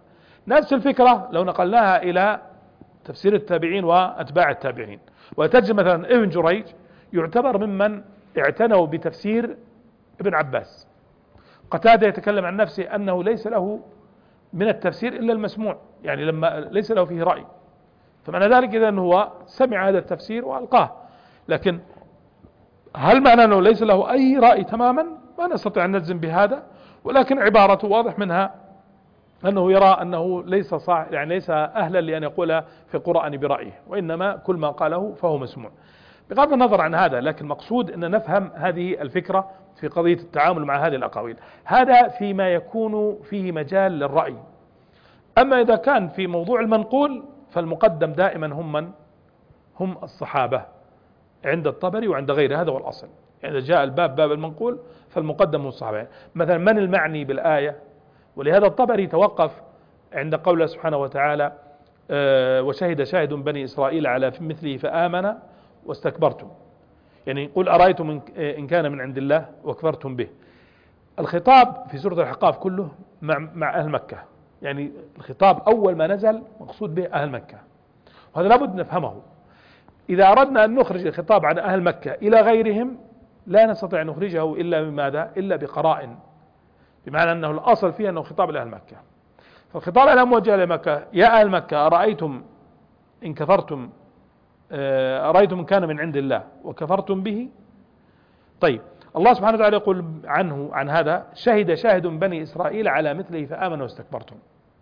نفس الفكرة لو نقلناها إلى تفسير التابعين وأتباع التابعين، وتجد مثلا ابن جريج يعتبر ممن اعتنوا بتفسير ابن عباس. قتادة يتكلم عن نفسه أنه ليس له من التفسير إلا المسموع، يعني لما ليس له فيه رأي، فمعنى ذلك إذا هو سمع هذا التفسير وألقاه. لكن هل معنى أنه ليس له أي رأي تماما؟ ما نستطيع أن نجزم بهذا، ولكن عبارته واضح منها أنه يرى أنه ليس يعني ليس أهلا لأن يقول في القرآن برأيه، وإنما كل ما قاله فهو مسموع. بغض النظر عن هذا، لكن مقصود أن نفهم هذه الفكرة في قضية التعامل مع هذه الأقاويل. هذا فيما يكون فيه مجال للرأي. أما إذا كان في موضوع المنقول فالمقدم دائما هم الصحابة عند الطبري وعند غيره، هذا هو الأصل. يعني إذا جاء الباب باب المنقول فالمقدم هو الصحابة. مثلا من المعني بالآية؟ ولهذا الطبري توقف عند قوله سبحانه وتعالى وشهد شاهد بني إسرائيل على مثله فآمن واستكبرتم. يعني قل أرأيتم إن كان من عند الله وكفرتم به. الخطاب في سورة الأحقاف كله مع أهل مكة، يعني الخطاب أول ما نزل مقصود به أهل مكة، وهذا لابد نفهمه. إذا أردنا أن نخرج الخطاب عن أهل مكة إلى غيرهم لا نستطيع أن نخرجه إلا بماذا؟ إلا بقرائن، بمعنى أنه الأصل فيه أنه خطاب لأهل مكة. فالخطاب الآن موجه لمكة: يا أهل مكة أرأيتم إن كفرتم، أرأيتم إن كان من عند الله وكفرتم به. طيب الله سبحانه وتعالى يقول عنه عن هذا: شهد شاهد بني إسرائيل على مثله فآمنوا واستكبرتم.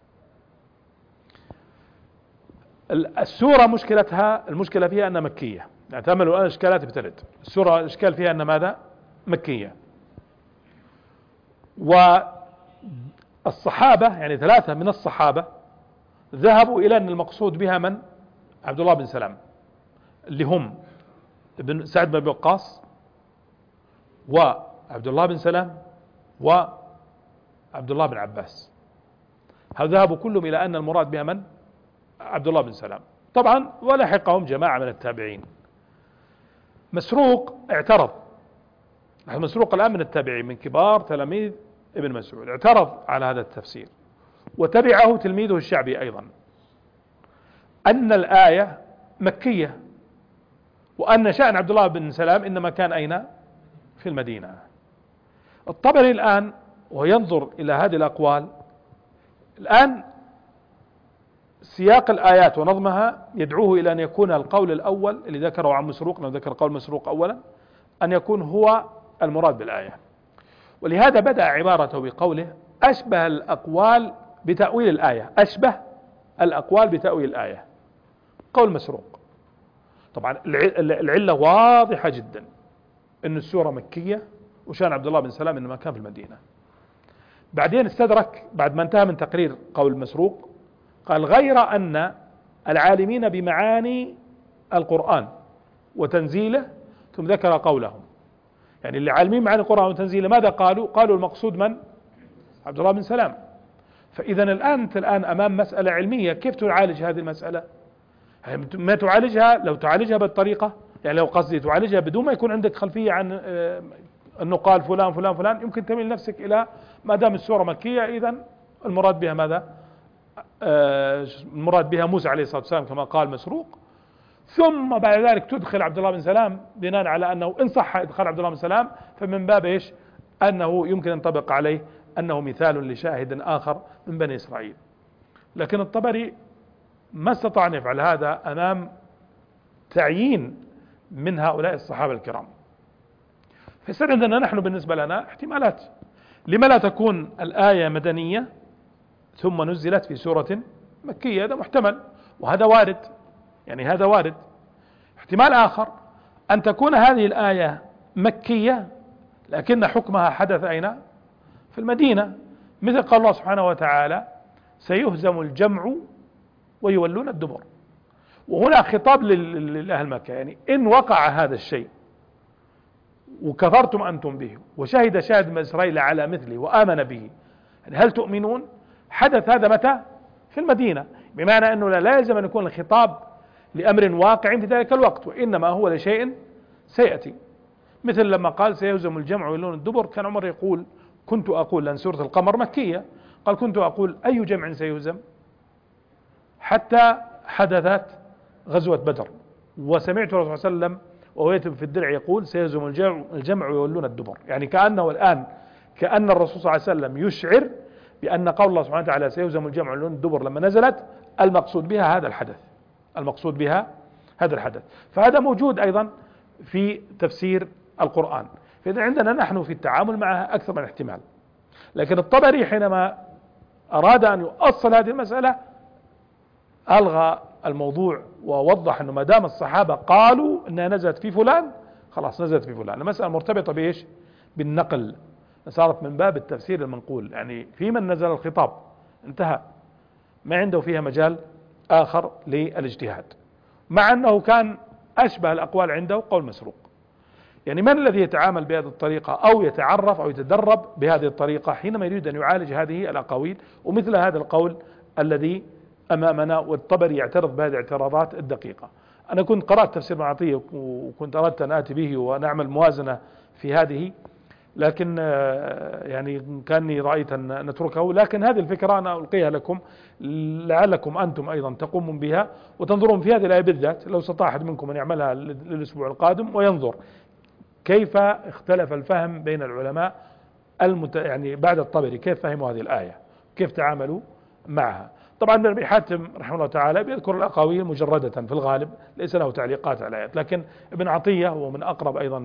السورة المشكلة فيها أنها مكية، يعني تأملوا الآن إشكالات ابتلت. السورة الإشكال فيها أن ماذا؟ مكية. والصحابة يعني 3 من الصحابة ذهبوا إلى أن المقصود بها من؟ عبد الله بن سلام، اللي هم ابن سعد بن أبي وقاص وعبد الله بن سلام وعبد الله بن عباس. هذا ذهبوا كلهم إلى أن المراد بها من؟ عبد الله بن سلام. طبعا ولحقهم جماعة من التابعين. مسروق اعترض، مسروق الآن من التابعين من كبار تلاميذ ابن مسعود، اعترض على هذا التفسير، وتبعه تلميذه الشعبي أيضا، أن الآية مكية، وأن شأن عبد الله بن سلام إنما كان أين؟ في المدينة. الطبري الآن وينظر إلى هذه الأقوال، الآن سياق الآيات ونظمها يدعوه إلى أن يكون القول الأول اللي ذكره عن مسروق، لو ذكر قول مسروق أولا، أن يكون هو المراد بالآية. ولهذا بدأ عبارته بقوله: أشبه الأقوال بتأويل الآية. أشبه الأقوال بتأويل الآية قول مسروق. طبعا العلة واضحة جدا، أن السورة مكية وشان عبد الله بن سلام إنما كان في المدينة. بعدين استدرك بعد ما انتهى من تقرير قول مسروق، قال: غير أن العالمين بمعاني القرآن وتنزيله، ثم ذكر قولهم. يعني اللي عالمين معاني القرآن وتنزيله ماذا قالوا؟ قالوا المقصود من؟ عبد الله بن سلام. فإذا أنت الآن أمام مسألة علمية، كيف تعالج هذه المسألة؟ ما تعالجها، لو تعالجها بالطريقة، يعني لو قصدي تعالجها بدون ما يكون عندك خلفية عن أنه قال فلان فلان فلان، يمكن تميل نفسك إلى ما دام السورة مكية إذا المراد بها ماذا؟ المراد بها موسى عليه الصلاة والسلام كما قال مسروق، ثم بعد ذلك تدخل عبد الله بن سلام بناء على أنه إن صح إدخال عبد الله بن سلام فمن باب إيش؟ أنه يمكن أن ينطبق عليه أنه مثال لشاهد آخر من بني إسرائيل. لكن الطبري ما استطاع أن يفعل هذا أمام تعيين من هؤلاء الصحابة الكرام. فيصير عندنا نحن بالنسبة لنا احتمالات: لما لا تكون الآية مدنية ثم نزلت في سورة مكية؟ هذا محتمل وهذا وارد، يعني هذا وارد. احتمال آخر أن تكون هذه الآية مكية لكن حكمها حدث أين؟ في المدينة، مثل قال الله سبحانه وتعالى: سيهزم الجمع ويولون الدبر. وهنا خطاب لأهل مكة، يعني إن وقع هذا الشيء وكفرتم أنتم به وشهد شاهد من إسرائيل على مثله وآمن به، يعني هل تؤمنون؟ حدث هذا متى؟ في المدينة، بمعنى أنه لا يلزم أن يكون الخطاب لأمر واقع في ذلك الوقت، وإنما هو لشيء سيأتي. مثل لما قال سيهزم الجمع ويولون الدبر، كان عمر يقول: كنت أقول، لأن سورة القمر مكية، قال: كنت أقول أي جمع سيهزم؟ حتى حدثت غزوة بدر، وسمعت الرسول صلى الله عليه وسلم وهو يتم في الدرع يقول سيهزم الجمع ويولون الدبر، يعني كأنه الآن كأن الرسول صلى الله عليه وسلم يشعر بأن قول الله سبحانه وتعالى سيهزم الجمع ويولون الدبر لما نزلت المقصود بها هذا الحدث، المقصود بها هذا الحدث. فهذا موجود أيضا في تفسير القرآن، فإذا عندنا نحن في التعامل معها أكثر من احتمال. لكن الطبري حينما أراد أن يؤصل هذه المسألة ألغى الموضوع ووضح أنه ما دام الصحابة قالوا أنها نزلت في فلان خلاص نزلت في فلان. المسألة مرتبطة بإيش؟ بالنقل، صارت من باب التفسير المنقول، يعني في من نزل الخطاب انتهى، ما عنده فيها مجال آخر للاجتهاد، مع أنه كان أشبه الأقوال عنده قول مسروق. يعني من الذي يتعامل بهذه الطريقة أو يتعرف أو يتدرب بهذه الطريقة حينما يريد أن يعالج هذه الأقاويل ومثل هذا القول الذي أمامنا، والطبري يعترض بهذه الاعتراضات الدقيقة. أنا كنت قرأت تفسير ابن عطية وكنت أردت أن آتي به ونعمل موازنة في هذه، لكن يعني كاني رأيت أن نتركه، لكن هذه الفكرة أنا ألقيها لكم لعلكم أنتم أيضا تقومون بها وتنظرون في هذه الآية بالذات، لو استطاع أحد منكم أن يعملها للأسبوع القادم وينظر كيف اختلف الفهم بين العلماء يعني بعد الطبري، كيف فهموا هذه الآية، كيف تعاملوا معها. طبعا ابن أبي حاتم رحمه الله تعالى بيذكر الأقاويل مجردة في الغالب، ليس له تعليقات على الآيات، لكن ابن عطية هو من أقرب أيضا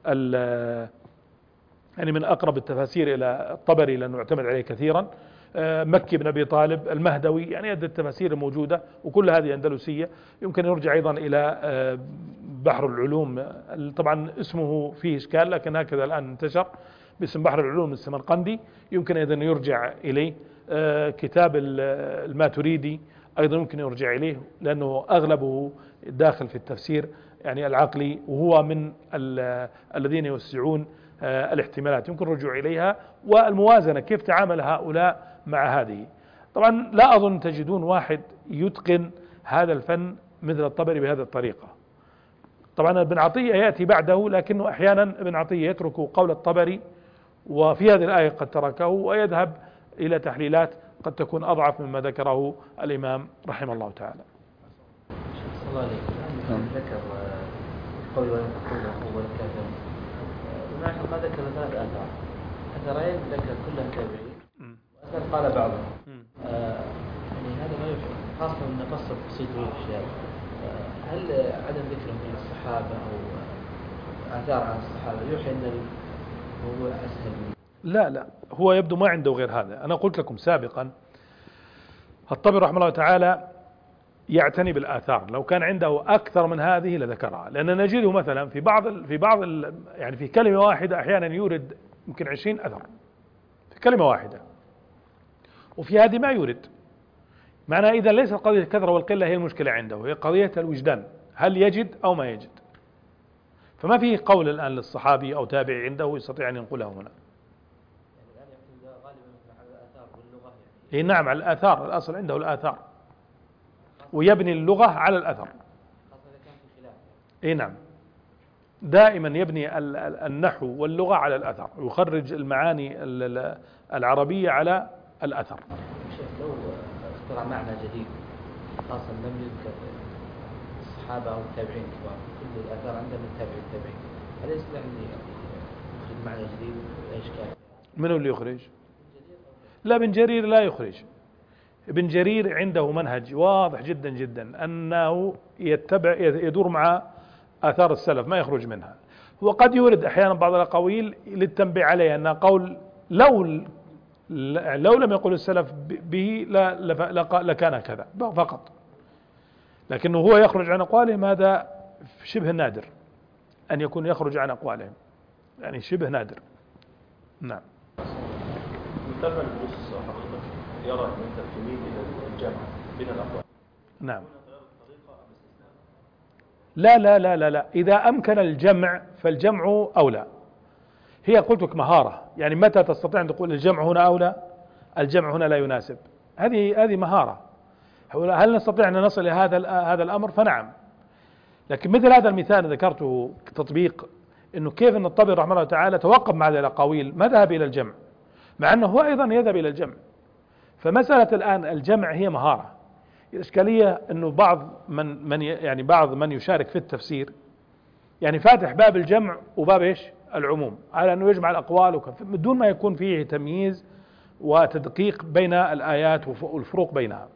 يعني من أقرب التفاسير إلى الطبري لأنه يعتمد عليه كثيرا. مكي بن أبي طالب، المهدوي، يعني هذه التفاسير الموجودة وكل هذه أندلسية. يمكن يرجع أيضا إلى بحر العلوم، طبعا اسمه فيه إشكال لكن هكذا الآن انتشر باسم بحر العلوم السمرقندي، يمكن أيضا يرجع إليه. كتاب الماتريدي أيضا يمكن يرجع إليه لأنه أغلبه داخل في التفسير يعني العقلي، وهو من الذين يوسعون الاحتمالات، يمكن الرجوع إليها والموازنة كيف تعامل هؤلاء مع هذه. طبعا لا أظن تجدون واحد يتقن هذا الفن مثل الطبري بهذه الطريقة. طبعا ابن عطية يأتي بعده، لكنه أحيانا ابن عطية يترك قول الطبري وفي هذه الآية قد تركه ويذهب إلى تحليلات قد تكون أضعف مما ذكره الإمام رحمه الله تعالى. صلى الله عليه وسلم ذكر قول ولا تقول هو الكافر، ونحن ما ذكر ثلاث آثار، أثرين ذكر كلها تابعين وأثر قال بعضهم. يعني هذا ما يفهم، خاصة أن قصة تفصيل الأشياء. هل عدم ذكرهم من الصحابة أو آثار عن الصحابة يوحي أن الموضوع أسهل؟ لا هو يبدو ما عنده غير هذا. أنا قلت لكم سابقا الطبري رحمه الله تعالى يعتني بالآثار، لو كان عنده أكثر من هذه لذكرها، لأن نجده مثلا في بعض يعني في كلمة واحدة أحيانا يورد يمكن 20 أثر في كلمة واحدة، وفي هذه ما يورد. معنى إذا ليس قضية الكثرة والقلة هي المشكلة عنده، هي قضية الوجدان، هل يجد أو ما يجد. فما فيه قول الآن للصحابي أو تابعي عنده يستطيع أن ينقله هنا. إيه نعم، على الآثار، الأصل عنده الآثار ويبني اللغة على الأثر. إيه نعم، دائما يبني النحو واللغة على الأثر، يخرج المعاني العربية على الأثر. شيخ لو اخترع معنى جديد خاصة لم يذكر الصحابة أو التابعين كبار، كل الآثار عندهم التابعين، هل يستطيع أن يخرج معنى جديد ولا إشكال؟ من هو اللي يخرج؟ لا، ابن جرير لا يخرج. ابن جرير عنده منهج واضح جدا جدا أنه يدور مع آثار السلف ما يخرج منها. هو قد يورد أحيانا بعض الأقاويل للتنبيه عليه أن قول لو لم يقل السلف به لكان كذا فقط، لكنه هو يخرج عن أقوالهم، هذا شبه نادر أن يكون يخرج عن أقوالهم، يعني شبه نادر. نعم. مثال النص حقيقة يرى أن أنت تميل إلى الجمع بين الأقوال. نعم. لا إذا أمكن الجمع فالجمع أولى. هي قلت لك مهارة، يعني متى تستطيع أن تقول الجمع هنا أولى، الجمع هنا لا يناسب، هذه مهارة. هل نستطيع أن نصل إلى هذا الأمر؟ فنعم. لكن مثل هذا المثال ذكرته تطبيق إنه كيف أن الطبري رحمه الله تعالى توقف مع هذه الأقاويل ما ذهب إلى الجمع، مع أنه هو أيضا يذهب إلى الجمع. فمسألة الآن الجمع هي مهارة، الإشكالية أنه بعض من يشارك في التفسير يعني فاتح باب الجمع وباب إيش العموم، على أنه يجمع الأقوال بدون ما يكون فيه تمييز وتدقيق بين الآيات والفروق بينها.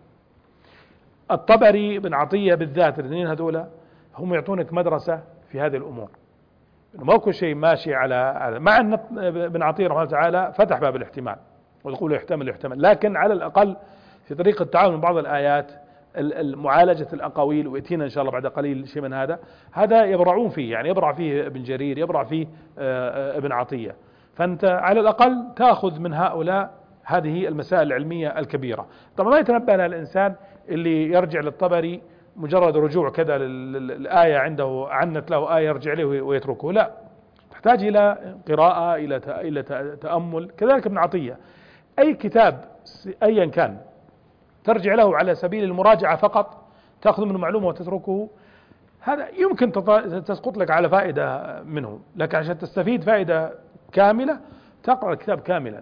الطبري بن عطية بالذات الاثنين هذولا هم يعطونك مدرسة في هذه الأمور، إنه ما كل شيء ماشي على مع أن ابن عطية رحمه الله تعالى فتح باب الاحتمال ويقول يحتمل، لكن على الأقل في طريقة التعامل مع بعض الآيات معالجة الأقاويل، ويأتينا إن شاء الله بعد قليل شيء من هذا يبرعون فيه، يعني يبرع فيه ابن جرير، يبرع فيه ابن عطية. فأنت على الأقل تأخذ من هؤلاء هذه المسائل العلمية الكبيرة. طبعا ما يتنبه لها الإنسان اللي يرجع للطبري مجرد رجوع كذا للآية عنده عنت له آية يرجع له ويتركه، لا، تحتاج إلى قراءة، إلى تأمل. كذلك ابن عطية أي كتاب أيا كان ترجع له على سبيل المراجعة فقط، تأخذ منه معلومة وتتركه، هذا يمكن تسقط لك على فائدة منه، لكن عشان تستفيد فائدة كاملة تقرأ الكتاب كاملا.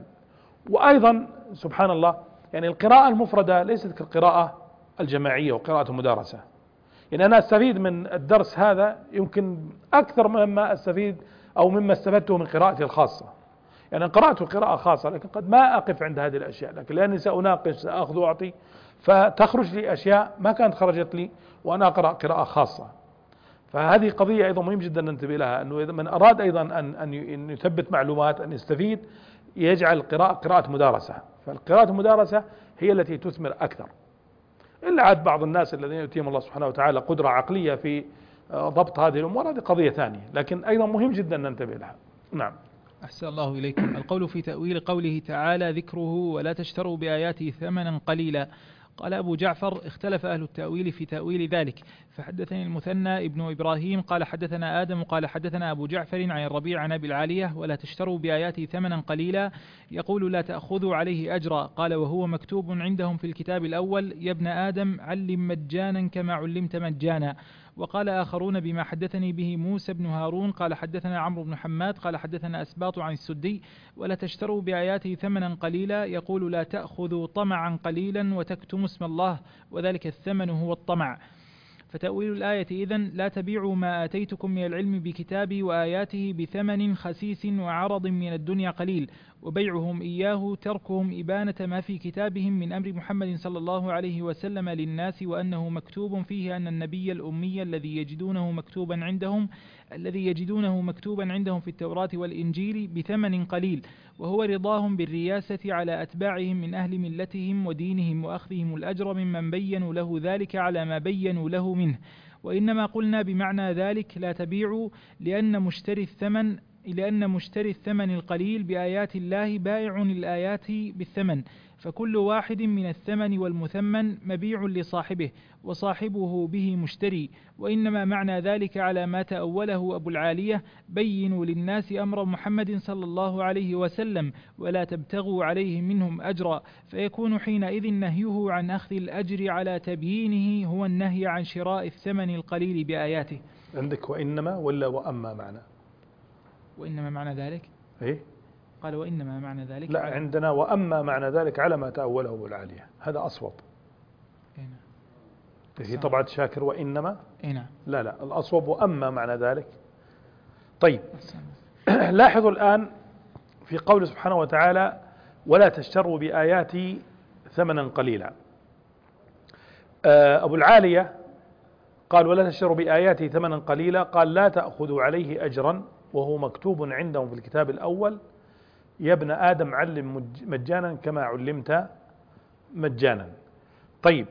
وأيضا سبحان الله يعني القراءة المفردة ليست كالقراءة الجماعية وقراءة المدارسة. يعني أنا أستفيد من الدرس هذا يمكن أكثر مما أستفيد أو مما استفدته من قراءتي الخاصة. يعني أنا قرأت قراءة خاصة لكن قد ما أقف عند هذه الأشياء، لكن لأني سأناقش سأخذ وأعطي فتخرج لي أشياء ما كانت خرجت لي وأنا أقرأ قراءة خاصة. فهذه قضية أيضا مهم جدا ننتبه لها، أنه إذا من أراد أيضا أن يثبت معلومات، أن يستفيد، يجعل قراءة مدارسة. فالقراءة المدارسة هي التي تثمر أكثر، إلا عاد بعض الناس الذين يؤتيهم الله سبحانه وتعالى قدرة عقلية في ضبط هذه الأمور، هذه قضية ثانية، لكن أيضا مهم جدا ننتبه لها. نعم. أحسن الله إليكم. القول في تأويل قوله تعالى ذكره ولا تشتروا بآياته ثمنا قليلا. قال أبو جعفر اختلف أهل التأويل في تأويل ذلك، فحدثني المثنى ابن إبراهيم قال حدثنا آدم قال حدثنا أبو جعفر عن الربيع عن أبي العالية ولا تشتروا بآياته ثمنا قليلا يقول لا تأخذوا عليه أجرا. قال وهو مكتوب عندهم في الكتاب الأول يا ابن آدم علم مجانا كما علمت مجانا. وقال آخرون بما حدثني به موسى بن هارون قال حدثنا عمرو بن حماد قال حدثنا أسباط عن السدي ولا تشتروا بآياته ثمنا قليلا يقول لا تأخذوا طمعا قليلا وتكتموا اسم الله وذلك الثمن هو الطمع. فتأويل الآية إذن لا تبيعوا ما آتيتكم من العلم بكتابي وآياته بثمن خسيس وعرض من الدنيا قليل، وبيعهم إياه تركهم إبانة ما في كتابهم من أمر محمد صلى الله عليه وسلم للناس، وأنه مكتوب فيه أن النبي الأمي الذي يجدونه مكتوبا عندهم في التوراة والإنجيل بثمن قليل، وهو رضاهم بالرياسة على أتباعهم من أهل ملتهم ودينهم وأخذهم الأجر ممن بينوا له ذلك على ما بينوا له منه. وإنما قلنا بمعنى ذلك لا تبيعوا لأن مشتري الثمن القليل بآيات الله بائع الآيات بالثمن، فكل واحد من الثمن والمثمن مبيع لصاحبه وصاحبه به مشتري. وإنما معنى ذلك على ما تأوله أبو العالية بينوا للناس أمر محمد صلى الله عليه وسلم ولا تبتغوا عليه منهم أجرا، فيكون حينئذ نهيه عن أخذ الأجر على تبيينه هو النهي عن شراء الثمن القليل بآياته. عندك وإنما ولا وأما معنى؟ وإنما معنى ذلك إيه؟ قال وإنما معنى ذلك لا، عندنا وأما معنى ذلك على ما تأوله أبو العالية، هذا أصوب. في طبعة شاكر وإنما لا الأصوب وأما معنى ذلك. طيب لاحظوا الآن في قول سبحانه وتعالى ولا تشتروا بآياتي ثمنا قليلا. أبو العالية قال ولا تشتروا بآياتي ثمنا قليلا، قال لا تأخذوا عليه أجرا وهو مكتوب عندهم في الكتاب الأول يا ابن آدم علم مجانا كما علمت مجانا. طيب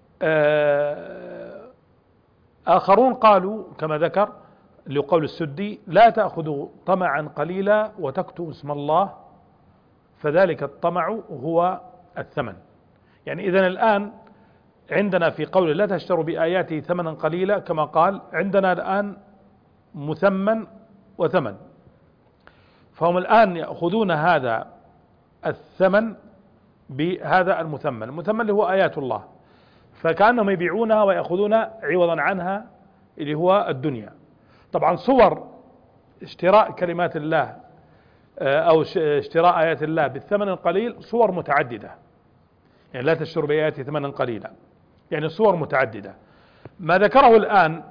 آخرون قالوا كما ذكر لقول السدي لا تأخذوا طمعا قليلا وتكتموا اسم الله فذلك الطمع هو الثمن. يعني إذن الآن عندنا في قول لا تشتروا بآياتي ثمنا قليلا كما قال عندنا الآن مثمن وثمن، فهم الآن يأخذون هذا الثمن بهذا المثمن اللي هو آيات الله، فكأنهم يبيعونها ويأخذون عوضا عنها اللي هو الدنيا. طبعا صور اشتراء كلمات الله أو اشتراء آيات الله بالثمن القليل صور متعددة. يعني لا تشتروا بآياتي ثمنا قليلا، يعني صور متعددة. ما ذكره الآن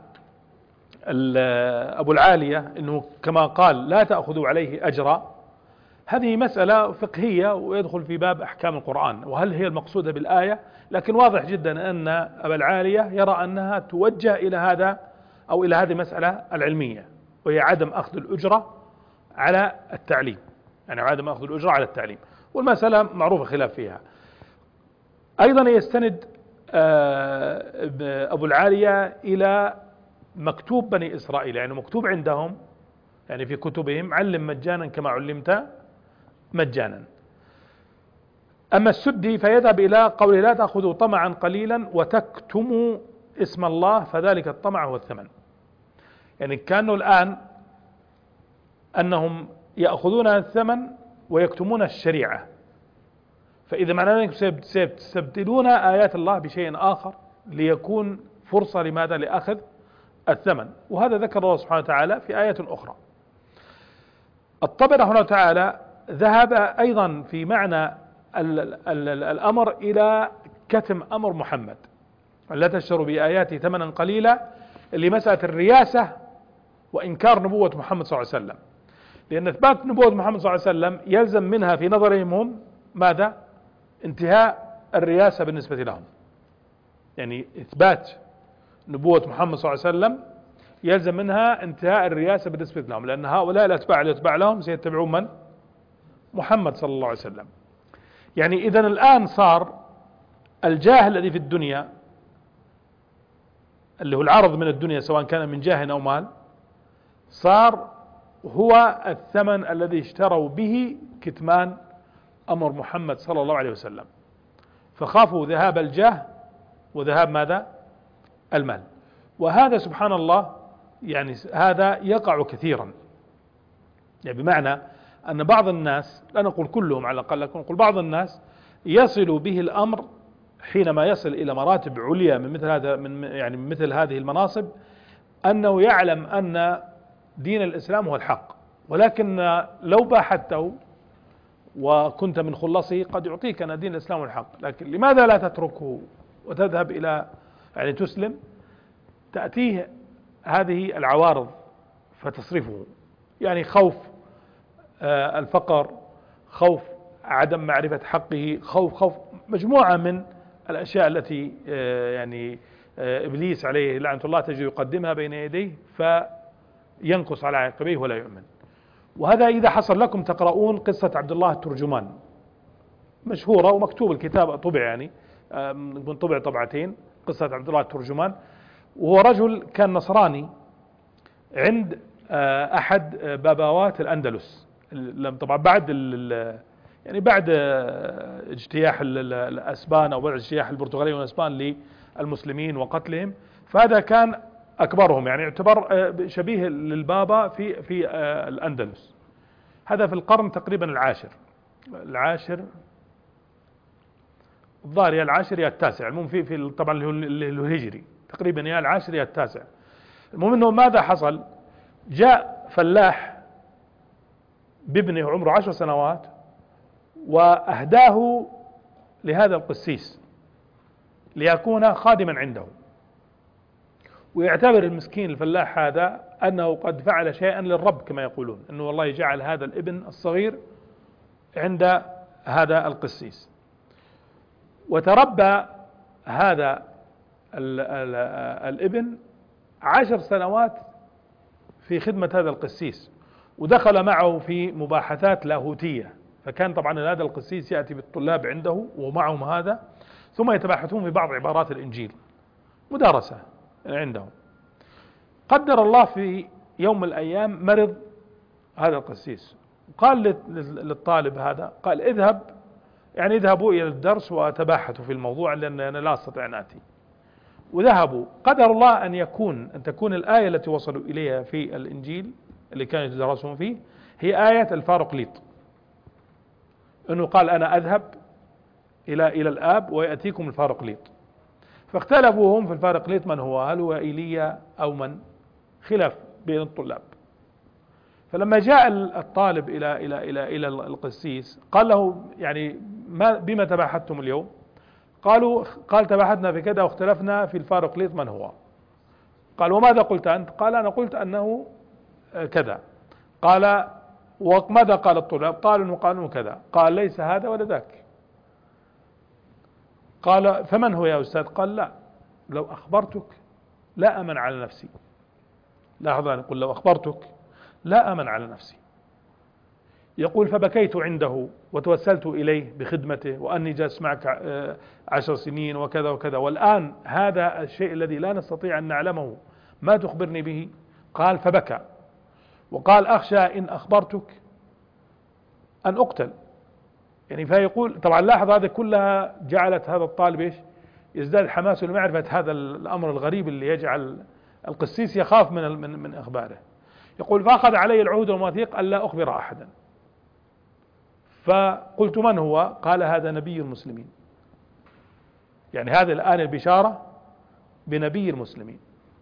أبو العالية أنه كما قال لا تأخذوا عليه أجرا، هذه مسألة فقهية ويدخل في باب أحكام القرآن وهل هي المقصودة بالآية، لكن واضح جدا أن أبا العالية يرى أنها توجه إلى هذا أو إلى هذه المسألة العلمية، وهي عدم أخذ الأجرة على التعليم، يعني عدم أخذ الأجرة على التعليم، والمسألة معروفة خلاف فيها. أيضا يستند أبو العالية إلى مكتوب بني إسرائيل، يعني مكتوب عندهم يعني في كتبهم علم مجانا كما علمت مجانا. أما السدي فيذهب إلى قوله لا تأخذوا طمعا قليلا وتكتموا اسم الله فذلك الطمع هو الثمن، يعني كانوا الآن أنهم يأخذون الثمن ويكتمون الشريعة، فإذا معناه أنكم سيستبدلون آيات الله بشيء آخر ليكون فرصة لماذا؟ لأخذ الثمن. وهذا ذكر الله سبحانه وتعالى في آيات أخرى. الطبري رحمه الله تعالى ذهب أيضا في معنى الأمر إلى كتم أمر محمد لا تشتروا بآياتي ثمنا قليلا لمسألة الرياسة وإنكار نبوة محمد صلى الله عليه وسلم، لأن إثبات نبوة محمد صلى الله عليه وسلم يلزم منها في نظرهم هم ماذا؟ انتهاء الرياسة بالنسبة لهم، يعني إثبات نبوة محمد صلى الله عليه وسلم يلزم منها انتهاء الرياسة بالنسبة لهم، لأن هؤلاء الأتباع اللي يتبع لهم سيتبعون من؟ محمد صلى الله عليه وسلم. يعني إذن الآن صار الجاه الذي في الدنيا اللي هو العرض من الدنيا سواء كان من جاه أو مال صار هو الثمن الذي اشتروا به كتمان أمر محمد صلى الله عليه وسلم، فخافوا ذهاب الجاه وذهاب ماذا؟ المال. وهذا سبحان الله يعني هذا يقع كثيرا، يعني بمعنى أن بعض الناس، لا نقول كلهم على الأقل، لكن نقول بعض الناس يصل به الأمر حينما يصل إلى مراتب عليا من مثل هذا يعني من مثل هذه المناصب أنه يعلم أن دين الإسلام هو الحق، ولكن لو باحثته وكنت من خلصه قد يعطيك أن دين الإسلام هو الحق، لكن لماذا لا تتركه وتذهب إلى يعني تسلم؟ تأتيه هذه العوارض فتصرفه، يعني خوف الفقر، خوف عدم معرفة حقه، خوف مجموعة من الأشياء التي يعني إبليس عليه لعنة الله تجي يقدمها بين يديه فينقص على عقبيه ولا يؤمن. وهذا إذا حصل لكم تقرؤون قصة عبد الله الترجمان مشهورة ومكتوب الكتاب طبع، يعني من طبع طبعتين، قصة عبد الله الترجمان. وهو رجل كان نصراني عند أحد بابوات الأندلس، طبعا بعد يعني بعد اجتياح الأسبان أو بعد اجتياح البرتغاليين والأسبان للمسلمين وقتلهم، فهذا كان أكبرهم، يعني يعتبر شبيه للبابا في الأندلس. هذا في القرن تقريبا العاشر الظاهر يا العاشر يا التاسع، المهم في طبعا اللي هو الهجري تقريبا يا العاشر يا التاسع. المهم انه ماذا حصل؟ جاء فلاح بابنه عمره 10 سنوات وأهداه لهذا القسيس ليكون خادما عنده، ويعتبر المسكين الفلاح هذا أنه قد فعل شيئا للرب كما يقولون، أنه والله جعل هذا الابن الصغير عند هذا القسيس. وتربى هذا الابن 10 سنوات في خدمة هذا القسيس، ودخل معه في مباحثات لاهوتية، فكان طبعا هذا القسيس يأتي بالطلاب عنده ومعهم هذا، ثم يتباحثون في بعض عبارات الإنجيل، مدارسة عندهم. قدر الله في يوم من الأيام مرض هذا القسيس، قال للطالب هذا، قال اذهبوا إلى الدرس وتباحثوا في الموضوع لأن أنا لا أستطيع أن آتي. وذهبوا. قدر الله أن تكون الآية التي وصلوا إليها في الإنجيل اللي كانوا يتدرسون فيه هي آية الفارقليط، أنه قال أنا أذهب إلى الآب ويأتيكم الفارقليط. فاختلفوا هم في الفارقليط من هو، هل هو إيليا أو من، خلاف بين الطلاب. فلما جاء الطالب إلى القسيس قال له يعني بما تباحثتم اليوم؟ قال تباحثنا في كذا واختلفنا في الفارق ليط من هو. قال وماذا قلت أنت؟ قال أنا قلت أنه كذا. قال وماذا قال الطلاب؟ قالوا كذا. قال ليس هذا ولا ذاك. قال فمن هو يا أستاذ؟ قال لا، لو أخبرتك لا أمن على نفسي. لاحظ أن يقول لو أخبرتك لا أمن على نفسي. يقول فبكيت عنده وتوسلت إليه بخدمته وأني جالس معك 10 سنين وكذا وكذا، والآن هذا الشيء الذي لا نستطيع أن نعلمه ما تخبرني به؟ قال فبكى وقال أخشى إن أخبرتك أن أقتل. يعني فيقول طبعا لاحظ هذا كلها جعلت هذا الطالب إيش؟ يزداد حماسه لمعرفة هذا الأمر الغريب اللي يجعل القسيس يخاف من إخباره. يقول فأخذ علي العهود والمواثيق ألا أخبر أحدا. فقلت من هو؟ قال هذا نبي المسلمين. يعني هذا الآن البشارة بنبي المسلمين.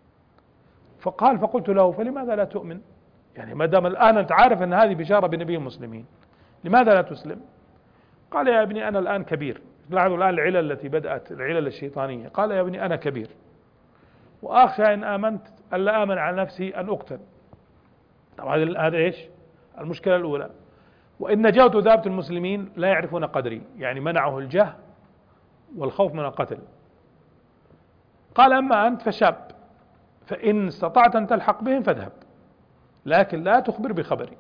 فقلت له فلماذا لا تؤمن؟ يعني ما دام الآن أنت عارف أن هذه بشارة بنبي المسلمين لماذا لا تسلم؟ قال يا ابني أنا الآن كبير. لاحظوا الآن العلل التي بدأت، العلل الشيطانية. قال يا ابني أنا كبير وأخشى إن آمنت ألا آمن على نفسي أن أقتل. طبعا هذا إيش؟ المشكلة الأولى. وإن نجوت ذهبت المسلمين لا يعرفون قدري، يعني منعه الجاه والخوف من القتل. قال أما أنت فشاب، فإن استطعت أن تلحق بهم فاذهب، لكن لا تخبر بخبري.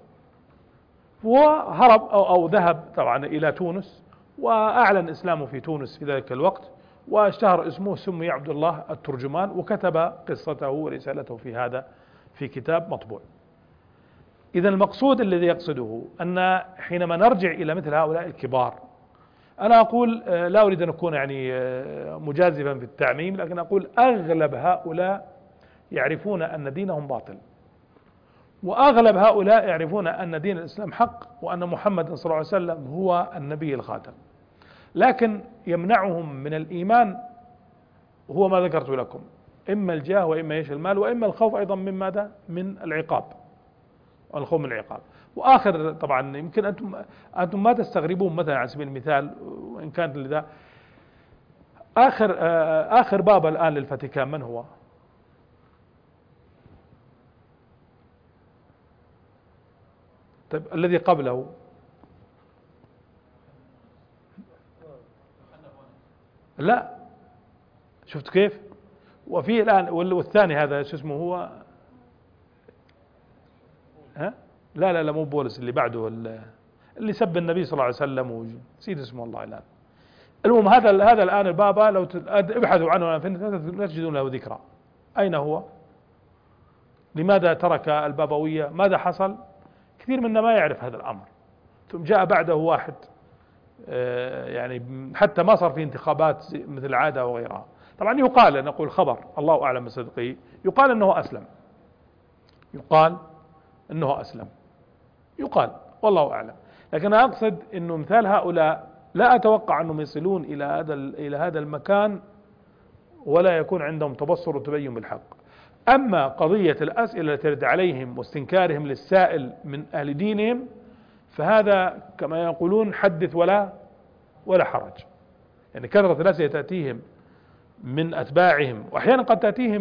وهرب أو ذهب طبعا إلى تونس، وأعلن إسلامه في تونس في ذلك الوقت، واشتهر اسمه، سمي عبد الله الترجمان، وكتب قصته ورسالته في كتاب مطبوع. إذا المقصود الذي يقصده أن حينما نرجع إلى مثل هؤلاء الكبار، أنا أقول لا أريد أن أكون يعني مجازفا في التعميم، لكن أقول أغلب هؤلاء يعرفون أن دينهم باطل، وأغلب هؤلاء يعرفون أن دين الإسلام حق، وأن محمد صلى الله عليه وسلم هو النبي الخاتم، لكن يمنعهم من الإيمان هو ما ذكرت لكم، إما الجاه وإما ايش المال، وإما الخوف أيضا من ماذا؟ من العقاب، الخوف من العقاب. وآخر طبعا يمكن أنتم ما تستغربون مثلا على سبيل المثال، وإن كانت لذا آخر بابا الآن للفاتيكان من هو؟ طيب الذي قبله؟ لا، شفت كيف؟ وفي الآن والثاني هذا شو اسمه هو؟ ها؟ لا مو بولس، اللي بعده اللي سب النبي صلى الله عليه وسلم ونسيت اسمه الله الآن. المهم هذا الآن البابا لو ابحثوا عنه في لا تجدون له ذكرى. أين هو؟ لماذا ترك البابوية؟ ماذا حصل؟ كثير منا ما يعرف هذا الأمر. ثم جاء بعده واحد يعني حتى ما صار في انتخابات مثل العادة وغيرها. طبعا يقال، نقول خبر الله أعلم بصدقه، يقال أنه أسلم، يقال والله أعلم. لكن أنا أقصد أنه مثال هؤلاء لا أتوقع أنهم يصلون إلى هذا المكان ولا يكون عندهم تبصر وتبين بالحق. أما قضية الأسئلة التي ترد عليهم واستنكارهم للسائل من أهل دينهم، فهذا كما يقولون حدث ولا حرج. يعني كثرة الأسئلة تأتيهم من أتباعهم، وأحيانا قد تأتيهم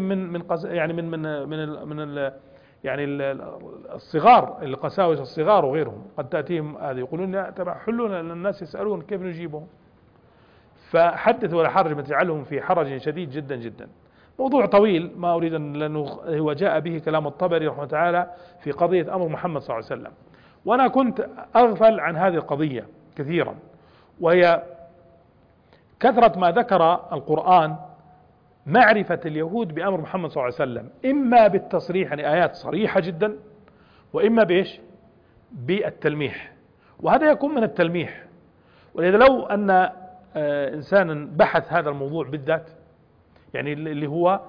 يعني الصغار، القساوسة الصغار وغيرهم، قد تأتيهم هذه يقولون حلون لأن الناس يسألون كيف نجيبهم. فحدث ولا حرج ما تجعلهم في حرج شديد جدا جدا. موضوع طويل ما أريد لأنه هو جاء به كلام الطبري رحمه تعالى في قضية أمر محمد صلى الله عليه وسلم، وأنا كنت أغفل عن هذه القضية كثيرا، وهي كثرة ما ذكر القرآن معرفة اليهود بأمر محمد صلى الله عليه وسلم، إما بالتصريح يعني آيات صريحة جدا، وإما بإيش؟ بالتلميح، وهذا يكون من التلميح. ولذا لو أن إنسانا بحث هذا الموضوع بالذات، يعني اللي هو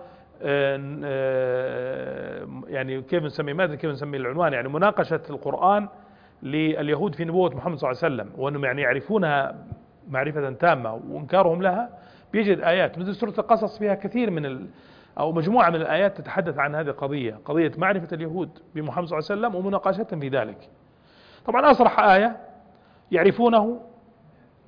يعني كيف نسميه، ماذا كيف نسميه العنوان، يعني مناقشة القرآن لليهود في نبوة محمد صلى الله عليه وسلم، وأنهم يعني يعرفونها معرفة تامة وإنكارهم لها، بيجد آيات مثل سورة القصص فيها كثير أو مجموعة من الآيات تتحدث عن هذه القضية، قضية معرفة اليهود بمحمد صلى الله عليه وسلم ومناقشتهم في ذلك. طبعا أصرح آية يعرفونه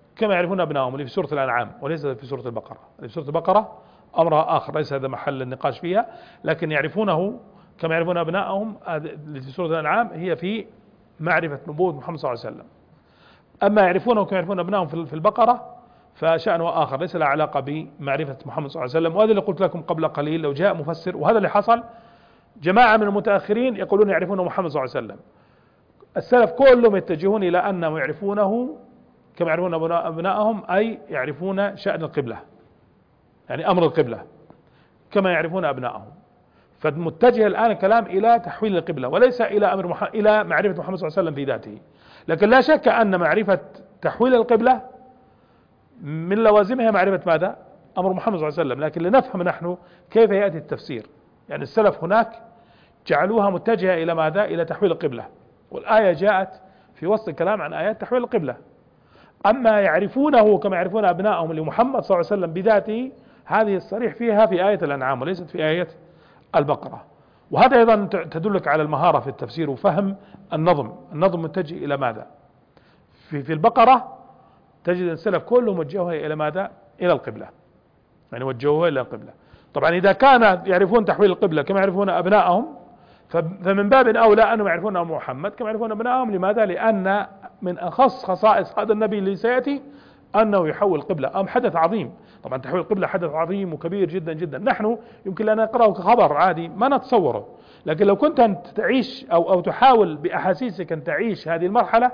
كما يعرفون أبنائهم، اللي في سورة الأنعام وليس في سورة البقرة. اللي في سورة البقرة أمرها آخر، ليس هذا محل النقاش فيها، لكن يعرفونه كما يعرفون أبنائهم اللي في سورة الأنعام هي في معرفة نبوة محمد صلى الله عليه وسلم. أما يعرفونه كما يعرفون أبنائهم في البقرة فشأنه آخر، ليس له علاقة بمعرفة محمد صلى الله عليه وسلم. وهذا اللي قلت لكم قبل قليل، لو جاء مفسر، وهذا اللي حصل، جماعة من المتأخرين يقولون يعرفون محمد صلى الله عليه وسلم، السلف كلهم يتجهون إلى أنهم يعرفونه كما يعرفون أبنائهم، أي يعرفون شأن القبلة، يعني أمر القبلة كما يعرفون أبنائهم. فمتجه الآن الكلام إلى تحويل القبلة وليس إلى إلى معرفة محمد صلى الله عليه وسلم في ذاته. لكن لا شك أن معرفة تحويل القبلة من لوازمها معرفة ماذا؟ أمر محمد صلى الله عليه وسلم. لكن لنفهم نحن كيف يأتي التفسير، يعني السلف هناك جعلوها متجهة إلى ماذا؟ إلى تحويل القبلة، والآية جاءت في وسط الكلام عن آيات تحويل القبلة. أما يعرفونه كما يعرفون أبنائهم لمحمد صلى الله عليه وسلم بذاته، هذه الصريح فيها في آية الأنعام وليست في آية البقرة. وهذا أيضا تدلك على المهارة في التفسير وفهم النظم. النظم متجه إلى ماذا؟ في البقرة تجد السلف كله موجهه إلى ماذا؟ إلى القبلة، يعني وجهوه إلى القبلة. طبعا إذا كان يعرفون تحويل القبلة كما يعرفون أبنائهم، فمن باب أولى أنهم يعرفون محمد كما يعرفون أبنائهم. لماذا؟ لأن من أخص خصائص هذا النبي اللي سيأتي أنه يحول القبلة. حدث عظيم، طبعا تحويل القبلة حدث عظيم وكبير جدا جدا. نحن يمكن لنا نقرأه كخبر عادي ما نتصوره، لكن لو كنت أن تعيش أو تحاول بأحاسيسك أن تعيش هذه المرحلة،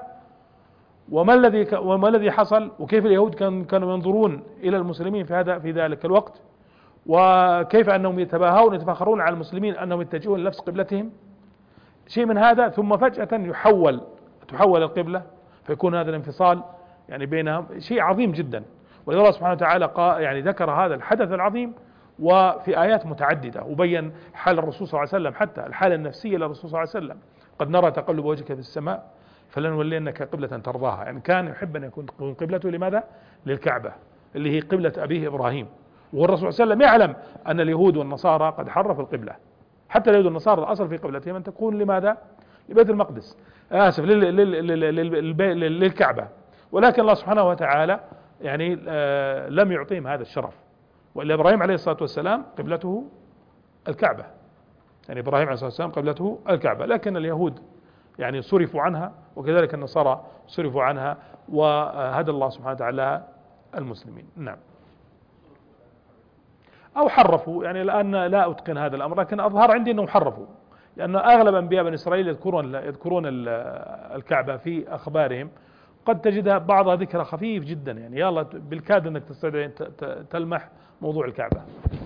وما الذي حصل، وكيف اليهود كانوا ينظرون إلى المسلمين في ذلك الوقت، وكيف أنهم يتباهون يتفاخرون على المسلمين أنهم يتجهون لنفس قبلتهم، شيء من هذا، ثم فجأة تحول القبلة، فيكون هذا الانفصال يعني بينهم شيء عظيم جدا. ولذلك الله سبحانه وتعالى يعني ذكر هذا الحدث العظيم وفي آيات متعددة، وبين حال الرسول صلى الله عليه وسلم، حتى الحالة النفسية للرسول صلى الله عليه وسلم. قد نرى تقلب وجهك في السماء فلنولينك قبلة ترضاها، يعني كان يحب أن يكون قبلته لماذا؟ للكعبة اللي هي قبلة أبيه إبراهيم. والرسول صلى الله عليه وسلم يعلم أن اليهود والنصارى قد حرفوا القبلة، حتى اليهود والنصارى الأصل في قبلتهم أن تكون لماذا؟ لبيت المقدس، آسف للكعبة. ولكن الله سبحانه وتعالى يعني لم يعطيهم هذا الشرف، وإلا إبراهيم عليه الصلاة والسلام قبلته الكعبة، يعني إبراهيم عليه الصلاة والسلام قبلته الكعبة، لكن اليهود يعني صرفوا عنها، وكذلك النصارى صرفوا عنها، وهدى الله سبحانه وتعالى المسلمين. نعم، أو حرفوا، يعني الآن لا أتقن هذا الأمر، لكن أظهر عندي أنهم حرفوا، لأن أغلب أنبياء بني إسرائيل يذكرون الكعبة في أخبارهم، قد تجدها بعضها ذكر خفيف جدا، يعني يلا بالكاد أنك تستطيع تلمح موضوع الكعبة.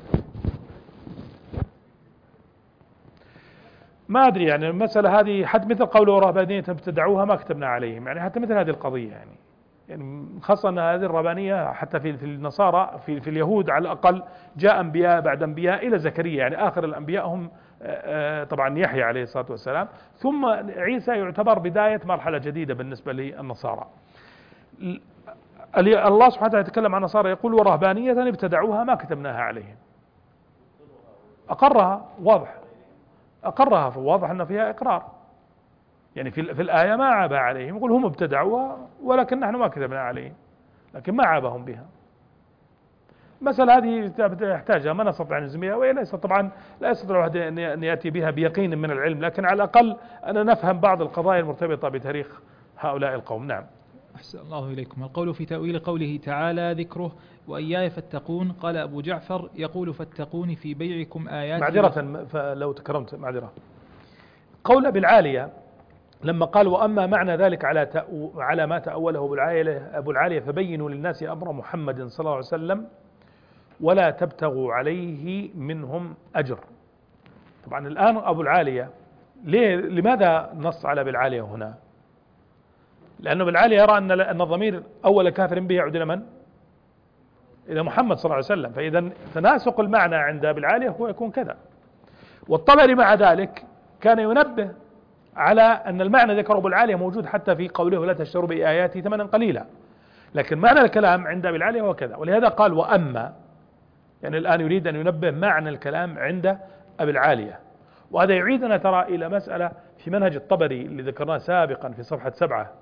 ما أدري، يعني المسألة هذه حتى مثل قوله رهبانية ابتدعوها ما كتبنا عليهم، يعني حتى مثل هذه القضية، يعني خاصة أن هذه الرهبانية حتى في النصارى في اليهود على الأقل جاء أنبياء بعد أنبياء إلى زكريا، يعني آخر الأنبياء هم طبعا يحيى عليه الصلاة والسلام، ثم عيسى يعتبر بداية مرحلة جديدة بالنسبة للنصارى. الله سبحانه وتعالى يتكلم عن النصارى يقول ورهبانية ابتدعوها ما كتبناها عليهم. أقرها واضح، أقرها واضح أن فيها إقرار، يعني في الآية ما عاب عليهم، يقول هم ابتدعوها ولكن نحن ما كتبنا عليهم، لكن ما عابهم بها. مسألة هذه يحتاجها، ما نستطيع أن نزميها، وليس طبعا لا يستطيع أن يأتي بها بيقين من العلم، لكن على الأقل أن نفهم بعض القضايا المرتبطة بتاريخ هؤلاء القوم. نعم. أحسن الله إليكم. القول في تأويل قوله تعالى ذكره وإياي فاتقون، قال أبو جعفر يقول فاتقوني في بيعكم آيات. معذرة فلو تكرمت، معذرة. قول بالعالية لما قال وأما معنى ذلك على ما تأوله أبو العالية فبينوا للناس أمر محمد صلى الله عليه وسلم ولا تبتغوا عليه منهم أجر. طبعا الآن أبو العالية لماذا نص على بالعالية هنا؟ لأنه بالعالية يرى أن الضمير أول كافر به يعود إلى من؟ إلى محمد صلى الله عليه وسلم، فإذا تناسق المعنى عند بالعالية هو يكون كذا. والطبري مع ذلك كان ينبه على أن المعنى ذكره أبو العالية موجود حتى في قوله لا تشتروا بآياتي ثمنا قليلا، لكن معنى الكلام عند أبي العالية هو كذا، ولهذا قال وأما، يعني الآن يريد أن ينبه معنى الكلام عند أبي العالية. وهذا يعيدنا ترى إلى مسألة في منهج الطبري اللي ذكرناه سابقا في صفحة 7،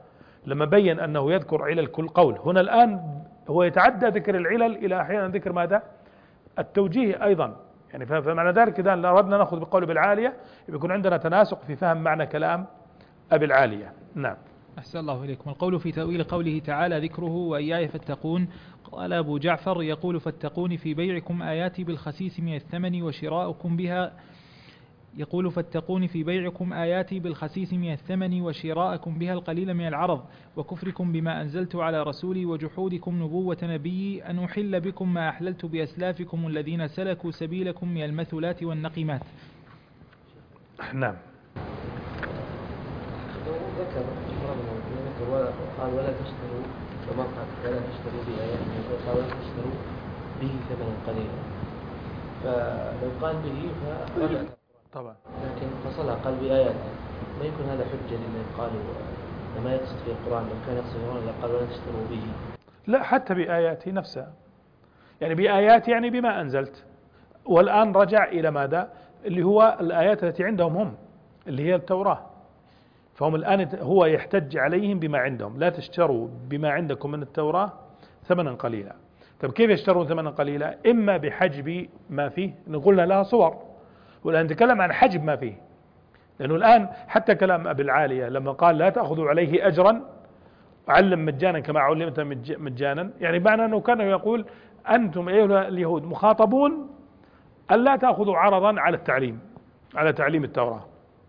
لما بين أنه يذكر علل كل قول. هنا الآن هو يتعدى ذكر العلل إلى أحيانا ذكر ماذا؟ التوجيه أيضا. يعني فمعنى ذلك إذا أردنا نأخذ بقول أبي العالية يكون عندنا تناسق في فهم معنى كلام أبي العالية. نعم. أحسن الله إليكم. القول في تأويل قوله تعالى ذكره وإياي فاتقون. قال أبو جعفر يقول فاتقون في بيعكم آياتي بالخسيس من الثمن وشراؤكم بها. يقول فاتقون في بيعكم آياتي بالخسيس من الثمن وشراءكم بها القليل من العرض وكفركم بما أنزلت على رسولي وجحودكم نبوة نبي أن أحل بكم ما أحللت بأسلافكم الذين سلكوا سبيلكم من المثلات والنقمات. نعم. ذكر قال ولا تشتروا وما قال ولا تشتروا بآياته قال ولا تشتروا به ثمنا قليلا. فلو قال به فرجع طبعا، لكن فصلها قال بآياته ما يكون هذا حجة لمن قالوا ما يقصد في القرآن. لو كان يقصد القرآن قال ولا تشتروا به. لا، حتى بآياته نفسها، يعني بآيات يعني بما أنزلت. والآن رجع إلى ماذا؟ اللي هو الآيات التي عندهم هم اللي هي التوراة. فهم الآن هو يحتج عليهم بما عندهم. لا تشتروا بما عندكم من التوراة ثمنا قليلا. طيب كيف يشترون ثمنا قليلا؟ إما بحجب ما فيه، نقول لها صور، والآن نتكلم عن حجب ما فيه. لأنه الآن حتى كلام أبي العالية لما قال لا تأخذوا عليه أجرا علم مجانا كما علمت مجانا، يعني معنى أنه كان يقول أنتم أيها اليهود مخاطبون ألا تأخذوا عرضا على تعليم التوراة.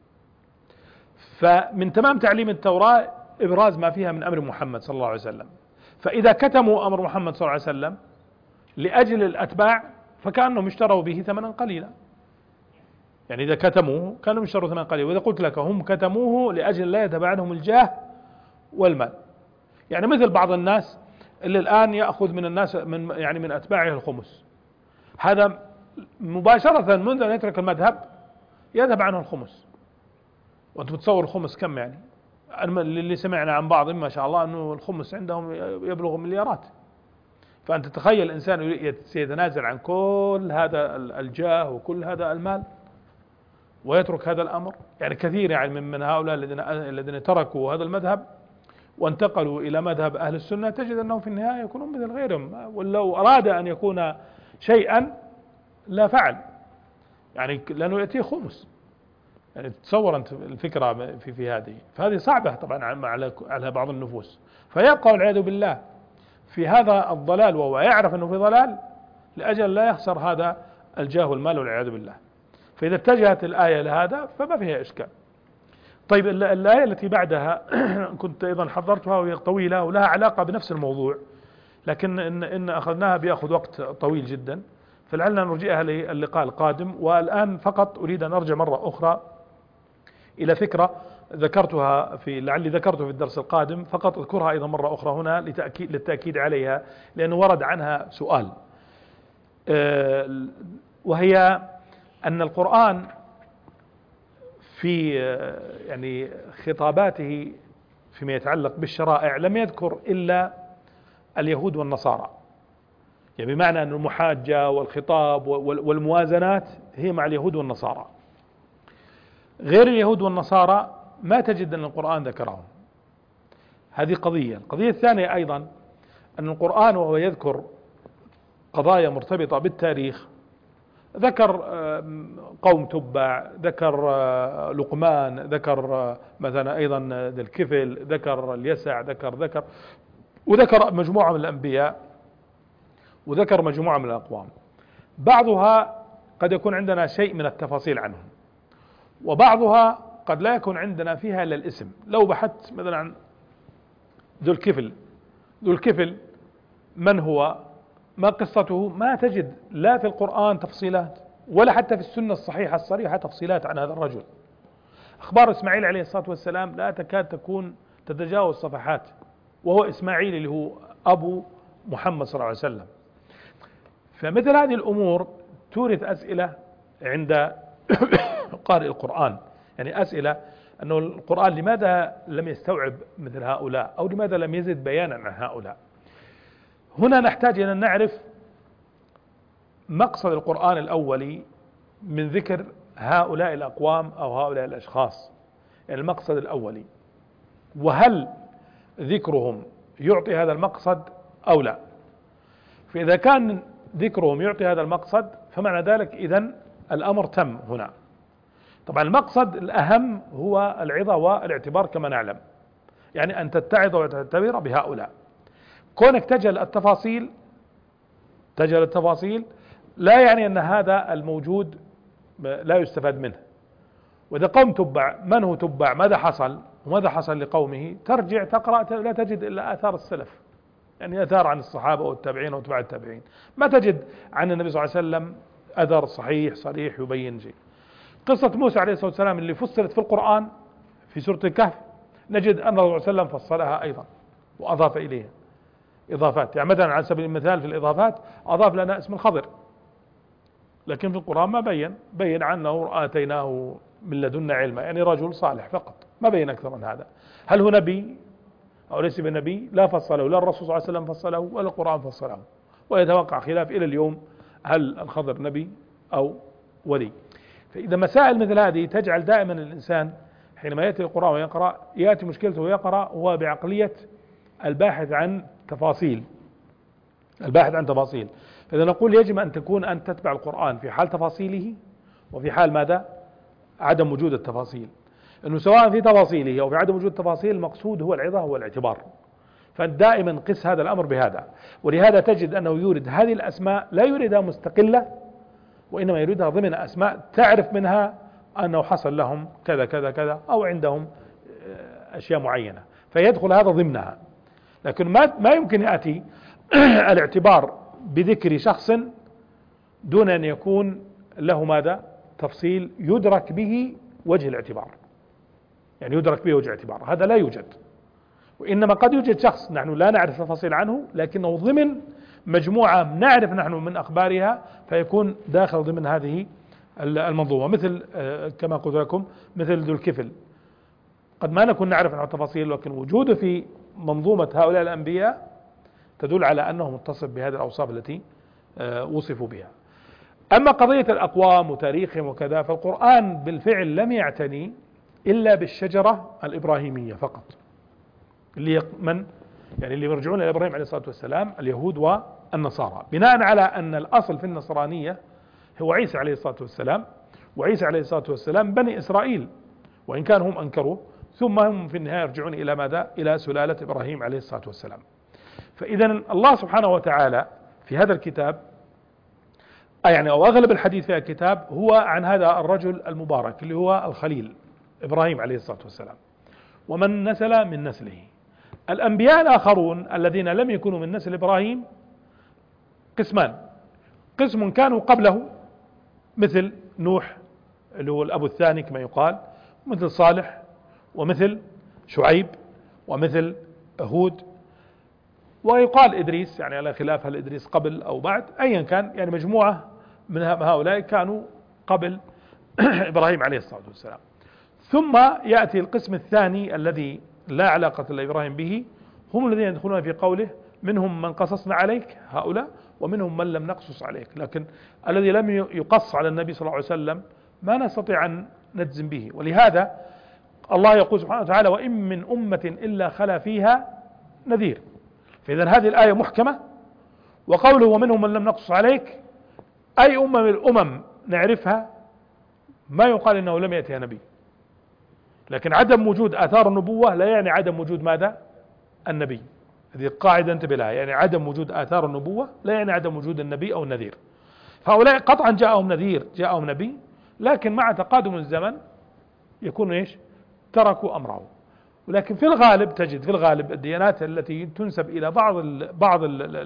فمن تمام تعليم التوراة إبراز ما فيها من أمر محمد صلى الله عليه وسلم. فإذا كتموا أمر محمد صلى الله عليه وسلم لأجل الأتباع فكأنهم اشتروا به ثمنا قليلا. يعني إذا كتموه كانوا اشتروا ثمنا قليلا. وإذا قلت لك هم كتموه لأجل لا يتبع عنهم الجاه والمال، يعني مثل بعض الناس اللي الآن يأخذ من الناس من أتباعه الخمس، هذا مباشرة منذ أن يترك المذهب يذهب عنه الخمس. وأنت بتصور الخمس كم؟ يعني اللي سمعنا عن بعض ما شاء الله أنه الخمس عندهم يبلغ مليارات. فأنت تخيل الإنسان سيتنازل عن كل هذا الجاه وكل هذا المال ويترك هذا الأمر. يعني كثير يعني من هؤلاء الذين تركوا هذا المذهب وانتقلوا إلى مذهب أهل السنة تجد أنهم في النهاية يكونون مثل غيرهم، ولو أراد أن يكون شيئا لا فعل، يعني لأنه يأتيه خمس. يعني تصور أنت الفكرة في هذه، فهذه صعبة طبعا على بعض النفوس. فيبقى والعياذ بالله في هذا الضلال وهو يعرف أنه في ضلال لأجل لا يخسر هذا الجاه والمال والعياذ بالله. فإذا اتجهت الآية لهذا فما فيها إشكال. طيب الآية التي بعدها كنت أيضا حضرتها وهي طويلة ولها علاقة بنفس الموضوع، لكن إن أخذناها بيأخذ وقت طويل جدا، فلعلنا نرجئها للقاء القادم. والآن فقط أريد أن أرجع مرة أخرى إلى فكرة ذكرتها لعلي ذكرتها في الدرس القادم، فقط أذكرها أيضا مرة أخرى هنا للتأكيد عليها، لأنه ورد عنها سؤال، وهي أن القرآن في يعني خطاباته فيما يتعلق بالشرائع لم يذكر إلا اليهود والنصارى، يعني بمعنى أن المحاجة والخطاب والموازنات هي مع اليهود والنصارى. غير اليهود والنصارى ما تجد أن القرآن ذكرهم. هذه قضية. القضية الثانية أيضا أن القرآن وهو يذكر قضايا مرتبطة بالتاريخ ذكر قوم تبع، ذكر لقمان، ذكر مثلا أيضا ذي الكفل، ذكر اليسع، وذكر مجموعة من الأنبياء، وذكر مجموعة من الأقوام. بعضها قد يكون عندنا شيء من التفاصيل عنهم، وبعضها قد لا يكون عندنا فيها إلا الاسم. لو بحثت مثلا عن ذو الكفل من هو، ما قصته، ما تجد لا في القرآن تفصيلات ولا حتى في السنة الصحيحة الصريحة تفصيلات عن هذا الرجل. أخبار إسماعيل عليه الصلاة والسلام لا تكاد تكون تتجاوز صفحات، وهو إسماعيل اللي هو أبو محمد صلى الله عليه وسلم. فمثل هذه الأمور تورث أسئلة عند قارئ القرآن، يعني أسئلة أنه القرآن لماذا لم يستوعب مثل هؤلاء، أو لماذا لم يزد بيانا عن هؤلاء. هنا نحتاج أن نعرف مقصد القرآن الأولي من ذكر هؤلاء الأقوام أو هؤلاء الأشخاص، يعني المقصد الأولي. وهل ذكرهم يعطي هذا المقصد أو لا. فإذا كان ذكرهم يعطي هذا المقصد فمعنى ذلك إذن الأمر تم هنا. طبعا المقصد الأهم هو العظة والاعتبار كما نعلم، يعني أن تتعظ وتعتبر بهؤلاء. كونك تجهل التفاصيل لا يعني أن هذا الموجود لا يستفاد منه. وإذا قوم تبع، من هو تبع؟ ماذا حصل وماذا حصل لقومه؟ ترجع تقرأ لا تجد إلا آثار السلف، يعني آثار عن الصحابة والتابعين وتبع التابعين، ما تجد عن النبي صلى الله عليه وسلم أثر صحيح صريح يبين شيء. قصة موسى عليه الصلاة والسلام اللي فصلت في القرآن في سورة الكهف نجد أن الرسول صلى الله عليه وسلم فصلها أيضا وأضاف إليها إضافات. يعني مثلا على سبيل المثال في الإضافات أضاف لنا اسم الخضر، لكن في القرآن ما بين عنه آتيناه من لدنا علما، يعني رجل صالح فقط، ما بين أكثر من هذا. هل هو نبي أو ليس بنبي؟ لا فصله، لا الرسول صلى الله عليه وسلم فصله ولا القرآن فصله، ويتوقع خلاف إلى اليوم هل الخضر نبي أو ولي. فإذا مسائل مثل هذه تجعل دائما الإنسان حينما يأتي القرآن ويقرأ يأتي مشكلته ويقرأ هو بعقلية الباحث عن تفاصيل. فإذا نقول يجب أن تكون أن تتبع القرآن في حال تفاصيله وفي حال ماذا؟ عدم وجود التفاصيل. أنه سواء في تفاصيله أو في عدم وجود التفاصيل المقصود هو العظة والاعتبار. فدائما قس هذا الأمر بهذا. ولهذا تجد أنه يورد هذه الأسماء لا يريدها مستقلة، وإنما يريدها ضمن أسماء تعرف منها أنه حصل لهم كذا كذا كذا أو عندهم أشياء معينة، فيدخل هذا ضمنها. لكن ما يمكن يأتي الاعتبار بذكر شخص دون أن يكون له ماذا؟ تفصيل يدرك به وجه الاعتبار، يعني يدرك به وجه الاعتبار، هذا لا يوجد. وإنما قد يوجد شخص نحن لا نعرف تفاصيل عنه لكنه ضمن مجموعة نعرف نحن من أخبارها، فيكون داخل ضمن هذه المنظومة. مثل كما قلت لكم مثل ذو الكفل، قد ما نكون نعرف عنه التفاصيل، لكن وجوده في منظومة هؤلاء الأنبياء تدل على أنه متصف بهذه الأوصاف التي وصفوا بها. أما قضية الأقوام وتاريخهم وكذا، فالقرآن بالفعل لم يعتني إلا بالشجرة الإبراهيمية فقط، اللي من يعني اللي يرجعون إلى إبراهيم عليه الصلاة والسلام، اليهود والنصارى، بناء على أن الأصل في النصرانية هو عيسى عليه الصلاة والسلام، وعيسى عليه الصلاة والسلام بني إسرائيل وإن كان هم أنكروه، ثم هم في النهاية يرجعون إلى ماذا؟ إلى سلالة إبراهيم عليه الصلاة والسلام. فإذا الله سبحانه وتعالى في هذا الكتاب يعني أو أغلب الحديث في الكتاب هو عن هذا الرجل المبارك اللي هو الخليل إبراهيم عليه الصلاة والسلام، ومن نسل من نسله. الأنبياء الآخرون الذين لم يكونوا من نسل إبراهيم قسمان: قسم كانوا قبله مثل نوح اللي هو الأب الثاني كما يقال، مثل صالح ومثل شعيب ومثل هود، ويقال إدريس، يعني على خلاف هل إدريس قبل أو بعد، أيا كان يعني مجموعة من هؤلاء كانوا قبل إبراهيم عليه الصلاة والسلام. ثم يأتي القسم الثاني الذي لا علاقة لإبراهيم به، هم الذين يدخلون في قوله منهم من قصصنا عليك هؤلاء ومنهم من لم نقصص عليك. لكن الذي لم يقص على النبي صلى الله عليه وسلم ما نستطيع أن نجزم به. ولهذا الله يقول سبحانه وتعالى: وإن من أمة إلا خلا فيها نذير. فإذا هذه الآية محكمة، وقوله ومنهم من لم نقصص عليك أي أمة من الأمم نعرفها ما يقال إنه لم يأتيها نبي. لكن عدم وجود آثار النبوة لا يعني عدم وجود ماذا؟ النبي. هذه قاعدة انتبه لها، يعني عدم وجود آثار النبوة لا يعني عدم وجود النبي أو النذير. فهؤلاء قطعا جاءهم نذير، جاءهم نبي، لكن مع تقادم الزمن يكون ايش؟ تركوا أمره. ولكن في الغالب تجد في الغالب الديانات التي تنسب إلى بعض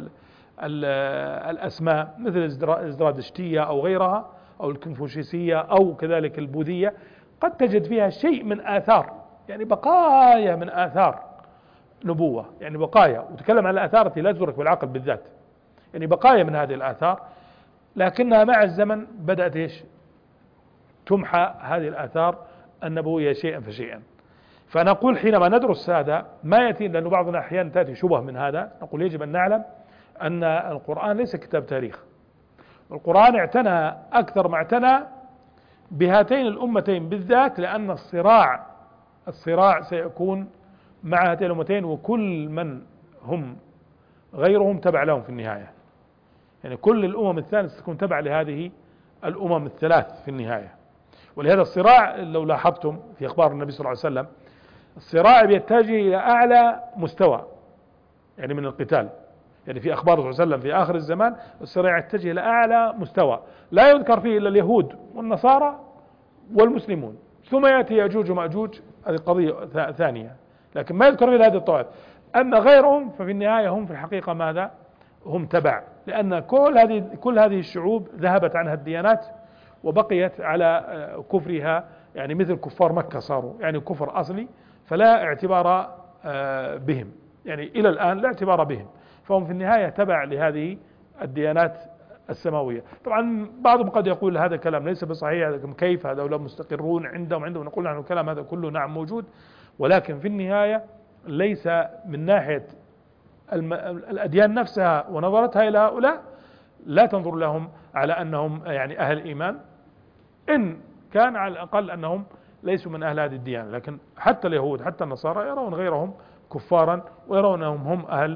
الأسماء مثل الزرادشتية أو غيرها أو الكونفوشيسية أو كذلك البوذية، قد تجد فيها شيء من آثار، يعني بقايا من آثار نبوة، يعني بقايا، وتكلم عن الآثار التي لا تدرك بالعقل بالذات، يعني بقايا من هذه الآثار، لكنها مع الزمن بدأت ايش؟ تمحى هذه الآثار النبوية شيئا فشيئا. فنقول حينما ندرس هذا ما يأتي، لأنه بعضنا أحيانا تأتي شبه من هذا، نقول يجب أن نعلم أن القرآن ليس كتاب تاريخ. القرآن اعتنى أكثر ما اعتنى بهاتين الأمتين بالذات، لأن الصراع سيكون مع هاتين الأمتين، وكل من هم غيرهم تبع لهم في النهاية. يعني كل الأمم الثانية ستكون تبع لهذه الأمم الثلاث في النهاية. ولهذا الصراع لو لاحظتم في أخبار النبي صلى الله عليه وسلم، الصراع بيتجه إلى أعلى مستوى يعني من القتال. يعني في أخبار صلى الله عليه وسلم في آخر الزمان الصراع يتجه إلى أعلى مستوى لا يذكر فيه إلا اليهود والنصارى والمسلمون، ثم يأتي يأجوج ومأجوج، هذه قضية ثانية، لكن ما يذكر إلا هذه الطوائف. أما غيرهم ففي النهاية هم في الحقيقة ماذا؟ هم تبع، لأن كل هذه الشعوب ذهبت عنها الديانات وبقيت على كفرها، يعني مثل كفار مكة صاروا يعني كفر أصلي، فلا اعتبار بهم، يعني إلى الآن لا اعتبار بهم، فهم في النهاية تبع لهذه الديانات السماوية. طبعا بعضهم قد يقول هذا كلام ليس بصحيح، كيف هؤلاء مستقرون عندهم نقول نحن الكلام هذا كله نعم موجود، ولكن في النهاية ليس من ناحية الأديان نفسها ونظرتها إلى هؤلاء لا تنظر لهم على أنهم يعني أهل إيمان، إن كان على الأقل أنهم ليسوا من أهل هذه الديانة. لكن حتى اليهود حتى النصارى يرون غيرهم كفارا ويرون أنهم هم أهل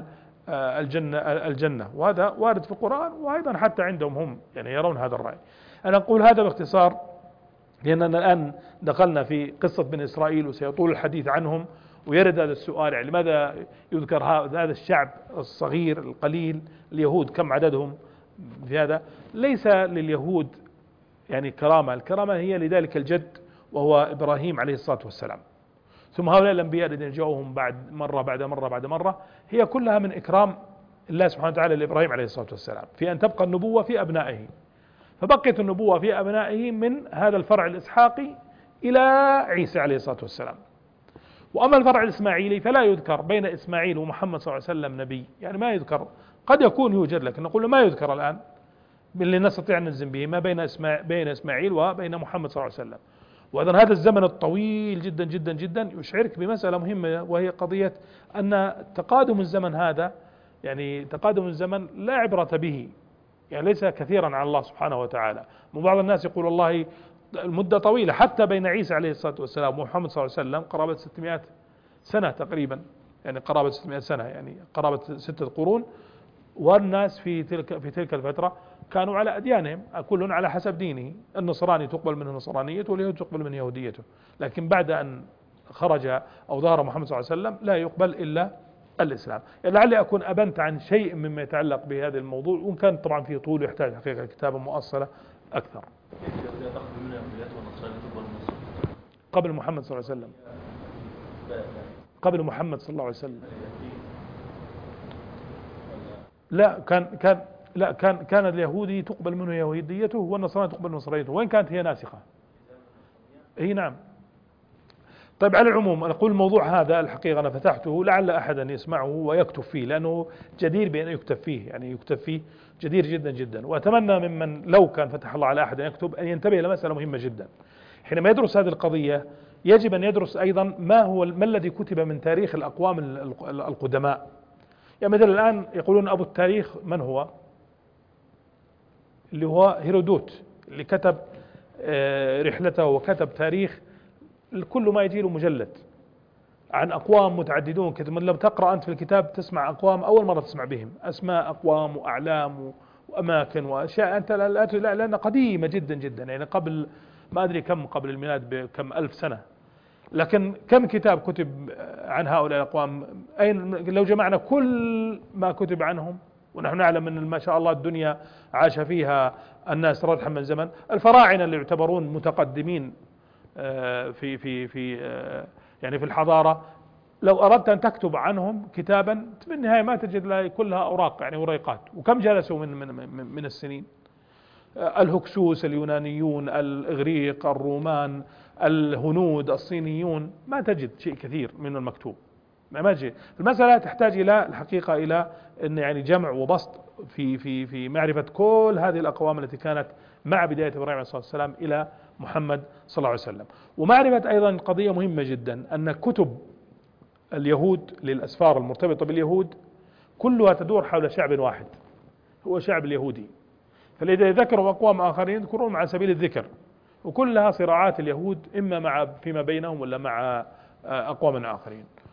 الجنة، وهذا وارد في القرآن، وأيضا حتى عندهم هم يعني يرون هذا الرأي. أنا أقول هذا باختصار لأننا الآن دخلنا في قصة بني إسرائيل وسيطول الحديث عنهم، ويرد هذا السؤال يعني لماذا يذكر هذا الشعب الصغير القليل اليهود كم عددهم في هذا؟ ليس لليهود يعني كرامة، الكرامة هي لذلك الجد وهو إبراهيم عليه الصلاة والسلام، ثم هؤلاء الأنبياء الذين جاءوهم بعد مرة هي كلها من إكرام الله سبحانه وتعالى لإبراهيم عليه الصلاة والسلام في أن تبقى النبوة في أبنائه، فبقيت النبوة في أبنائه من هذا الفرع الإسحاقي إلى عيسى عليه الصلاة والسلام. وأما الفرع الإسماعيلي فلا يذكر بين إسماعيل ومحمد صلى الله عليه وسلم نبي، يعني ما يذكر، قد يكون يوجد لكن نقول ما يذكر الآن اللي نستطيع أن نجزم به ما بين إسماعيل وبين محمد صلى الله عليه وسلم. وأيضا هذا الزمن الطويل جدا جدا جدا يشعرك بمسألة مهمة، وهي قضية أن تقادم الزمن هذا يعني تقادم الزمن لا عبرة به، يعني ليس كثيرا على الله سبحانه وتعالى. وبعض الناس يقول والله المدة طويلة حتى بين عيسى عليه الصلاة والسلام ومحمد صلى الله عليه وسلم قرابة 600 سنة تقريبا، يعني قرابة 600 سنة، يعني قرابة 6 قرون، والناس في تلك الفترة كانوا على أديانهم كل على حسب دينه، النصراني تقبل منه نصرانيته واليهود تقبل منه يهوديته، لكن بعد أن خرج أو ظهر محمد صلى الله عليه وسلم لا يقبل إلا الإسلام. يعني لعلي أكون أبنت عن شيء مما يتعلق بهذا الموضوع، وإن كان طبعا فيه طول يحتاج حقيقة كتابة مؤصلة أكثر. قبل محمد صلى الله عليه وسلم، قبل محمد صلى الله عليه وسلم كان اليهودي تقبل منه يهوديته والنصراني تقبل نصرانيته، وإن كانت هي ناسخة. اي نعم. طيب على العموم أنا أقول الموضوع هذا الحقيقة أنا فتحته لعل أحدا يسمعه ويكتب فيه، لأنه جدير بأن يكتب فيه، يعني يكتب فيه جدير جدا جدا. وأتمنى ممن لو كان فتح الله على أحد يكتب أن ينتبه إلى مسألة مهمة جدا حينما يدرس هذه القضية. يجب أن يدرس أيضا ما الذي كتب من تاريخ الأقوام القدماء. يعني مثلا الآن يقولون أبو التاريخ من هو؟ اللي هو هيرودوت، اللي كتب رحلته وكتب تاريخ كل ما يجي له مجلد عن أقوام متعددون. كتب لما تقرأ أنت في الكتاب تسمع أقوام أول مرة تسمع بهم، أسماء أقوام وأعلام وأماكن وأشياء أنت لأنها قديمة جدا جدا، يعني قبل ما أدري كم قبل الميلاد بكم ألف سنة. لكن كم كتاب كتب عن هؤلاء الأقوام؟ أين لو جمعنا كل ما كتب عنهم، ونحن نعلم أن ما شاء الله الدنيا عاش فيها الناس ردحا من زمن، الفراعنة اللي يعتبرون متقدمين في يعني في الحضارة، لو أردت أن تكتب عنهم كتابا في النهاية ما تجد لها كلها أوراق يعني وريقات، وكم جلسوا من السنين. الهكسوس، اليونانيون، الإغريق، الرومان، الهنود، الصينيون، ما تجد شيء كثير من المكتوب، ما تجد. المسألة تحتاج إلى الحقيقة إلى أن يعني جمع وبسط في معرفة كل هذه الأقوام التي كانت مع بداية إبراهيم عليه الصلاة والسلام إلى محمد صلى الله عليه وسلم. ومعرفة أيضا قضية مهمة جدا أن كتب اليهود للأسفار المرتبطة باليهود كلها تدور حول شعب واحد هو شعب اليهودي، فلذا ذكروا أقوام آخرين يذكرون على سبيل الذكر، وكلها صراعات اليهود إما فيما بينهم ولا مع أقوام آخرين.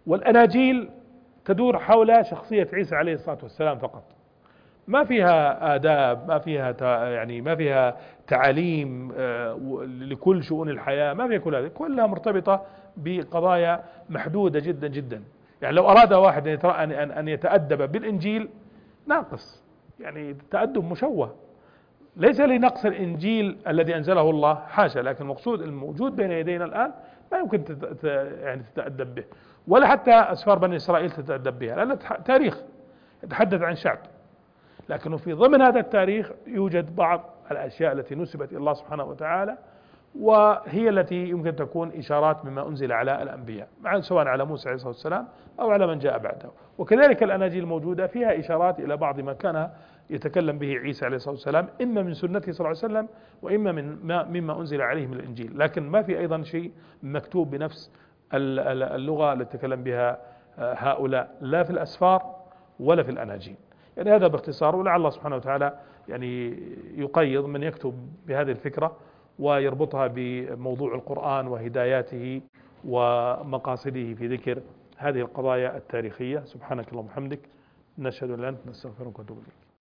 والأناجيل تدور حول شخصية عيسى عليه الصلاة والسلام فقط، ما فيها آداب، ما فيها يعني ما فيها تعاليم لكل شؤون الحياة، ما فيها كل هذه، كلها مرتبطة بقضايا محدودة جدا جدا. يعني لو أراد واحد أن يتأدب بالإنجيل ناقص، يعني تأدب مشوه، ليس لنقص الإنجيل الذي أنزله الله، حاشا، لكن المقصود الموجود بين يدينا الآن ما يمكن يعني تتأدب به، ولا حتى أسفار بني إسرائيل تتأدب بها، لأن تاريخ يتحدث عن شعب، لكنه في ضمن هذا التاريخ يوجد بعض الأشياء التي نسبت إلى الله سبحانه وتعالى، وهي التي يمكن تكون إشارات مما أنزل على الأنبياء، سواء على موسى عليه الصلاة والسلام أو على من جاء بعده. وكذلك الأناجيل الموجودة فيها إشارات إلى بعض ما كان يتكلم به عيسى عليه الصلاة والسلام، إما من سنته صلى الله عليه وسلم، وإما مما أنزل عليه من الإنجيل، لكن ما في أيضا شيء مكتوب بنفس اللغة التي تكلم بها هؤلاء، لا في الأسفار ولا في الأناجيل. يعني هذا باختصار، ولعل الله سبحانه وتعالى يعني يقيض من يكتب بهذه الفكرة ويربطها بموضوع القرآن وهداياته ومقاصده في ذكر هذه القضايا التاريخية. سبحانك اللهم وبحمدك، نشهد أن لا إله إلا أنت، نستغفرك ونتوب إليك.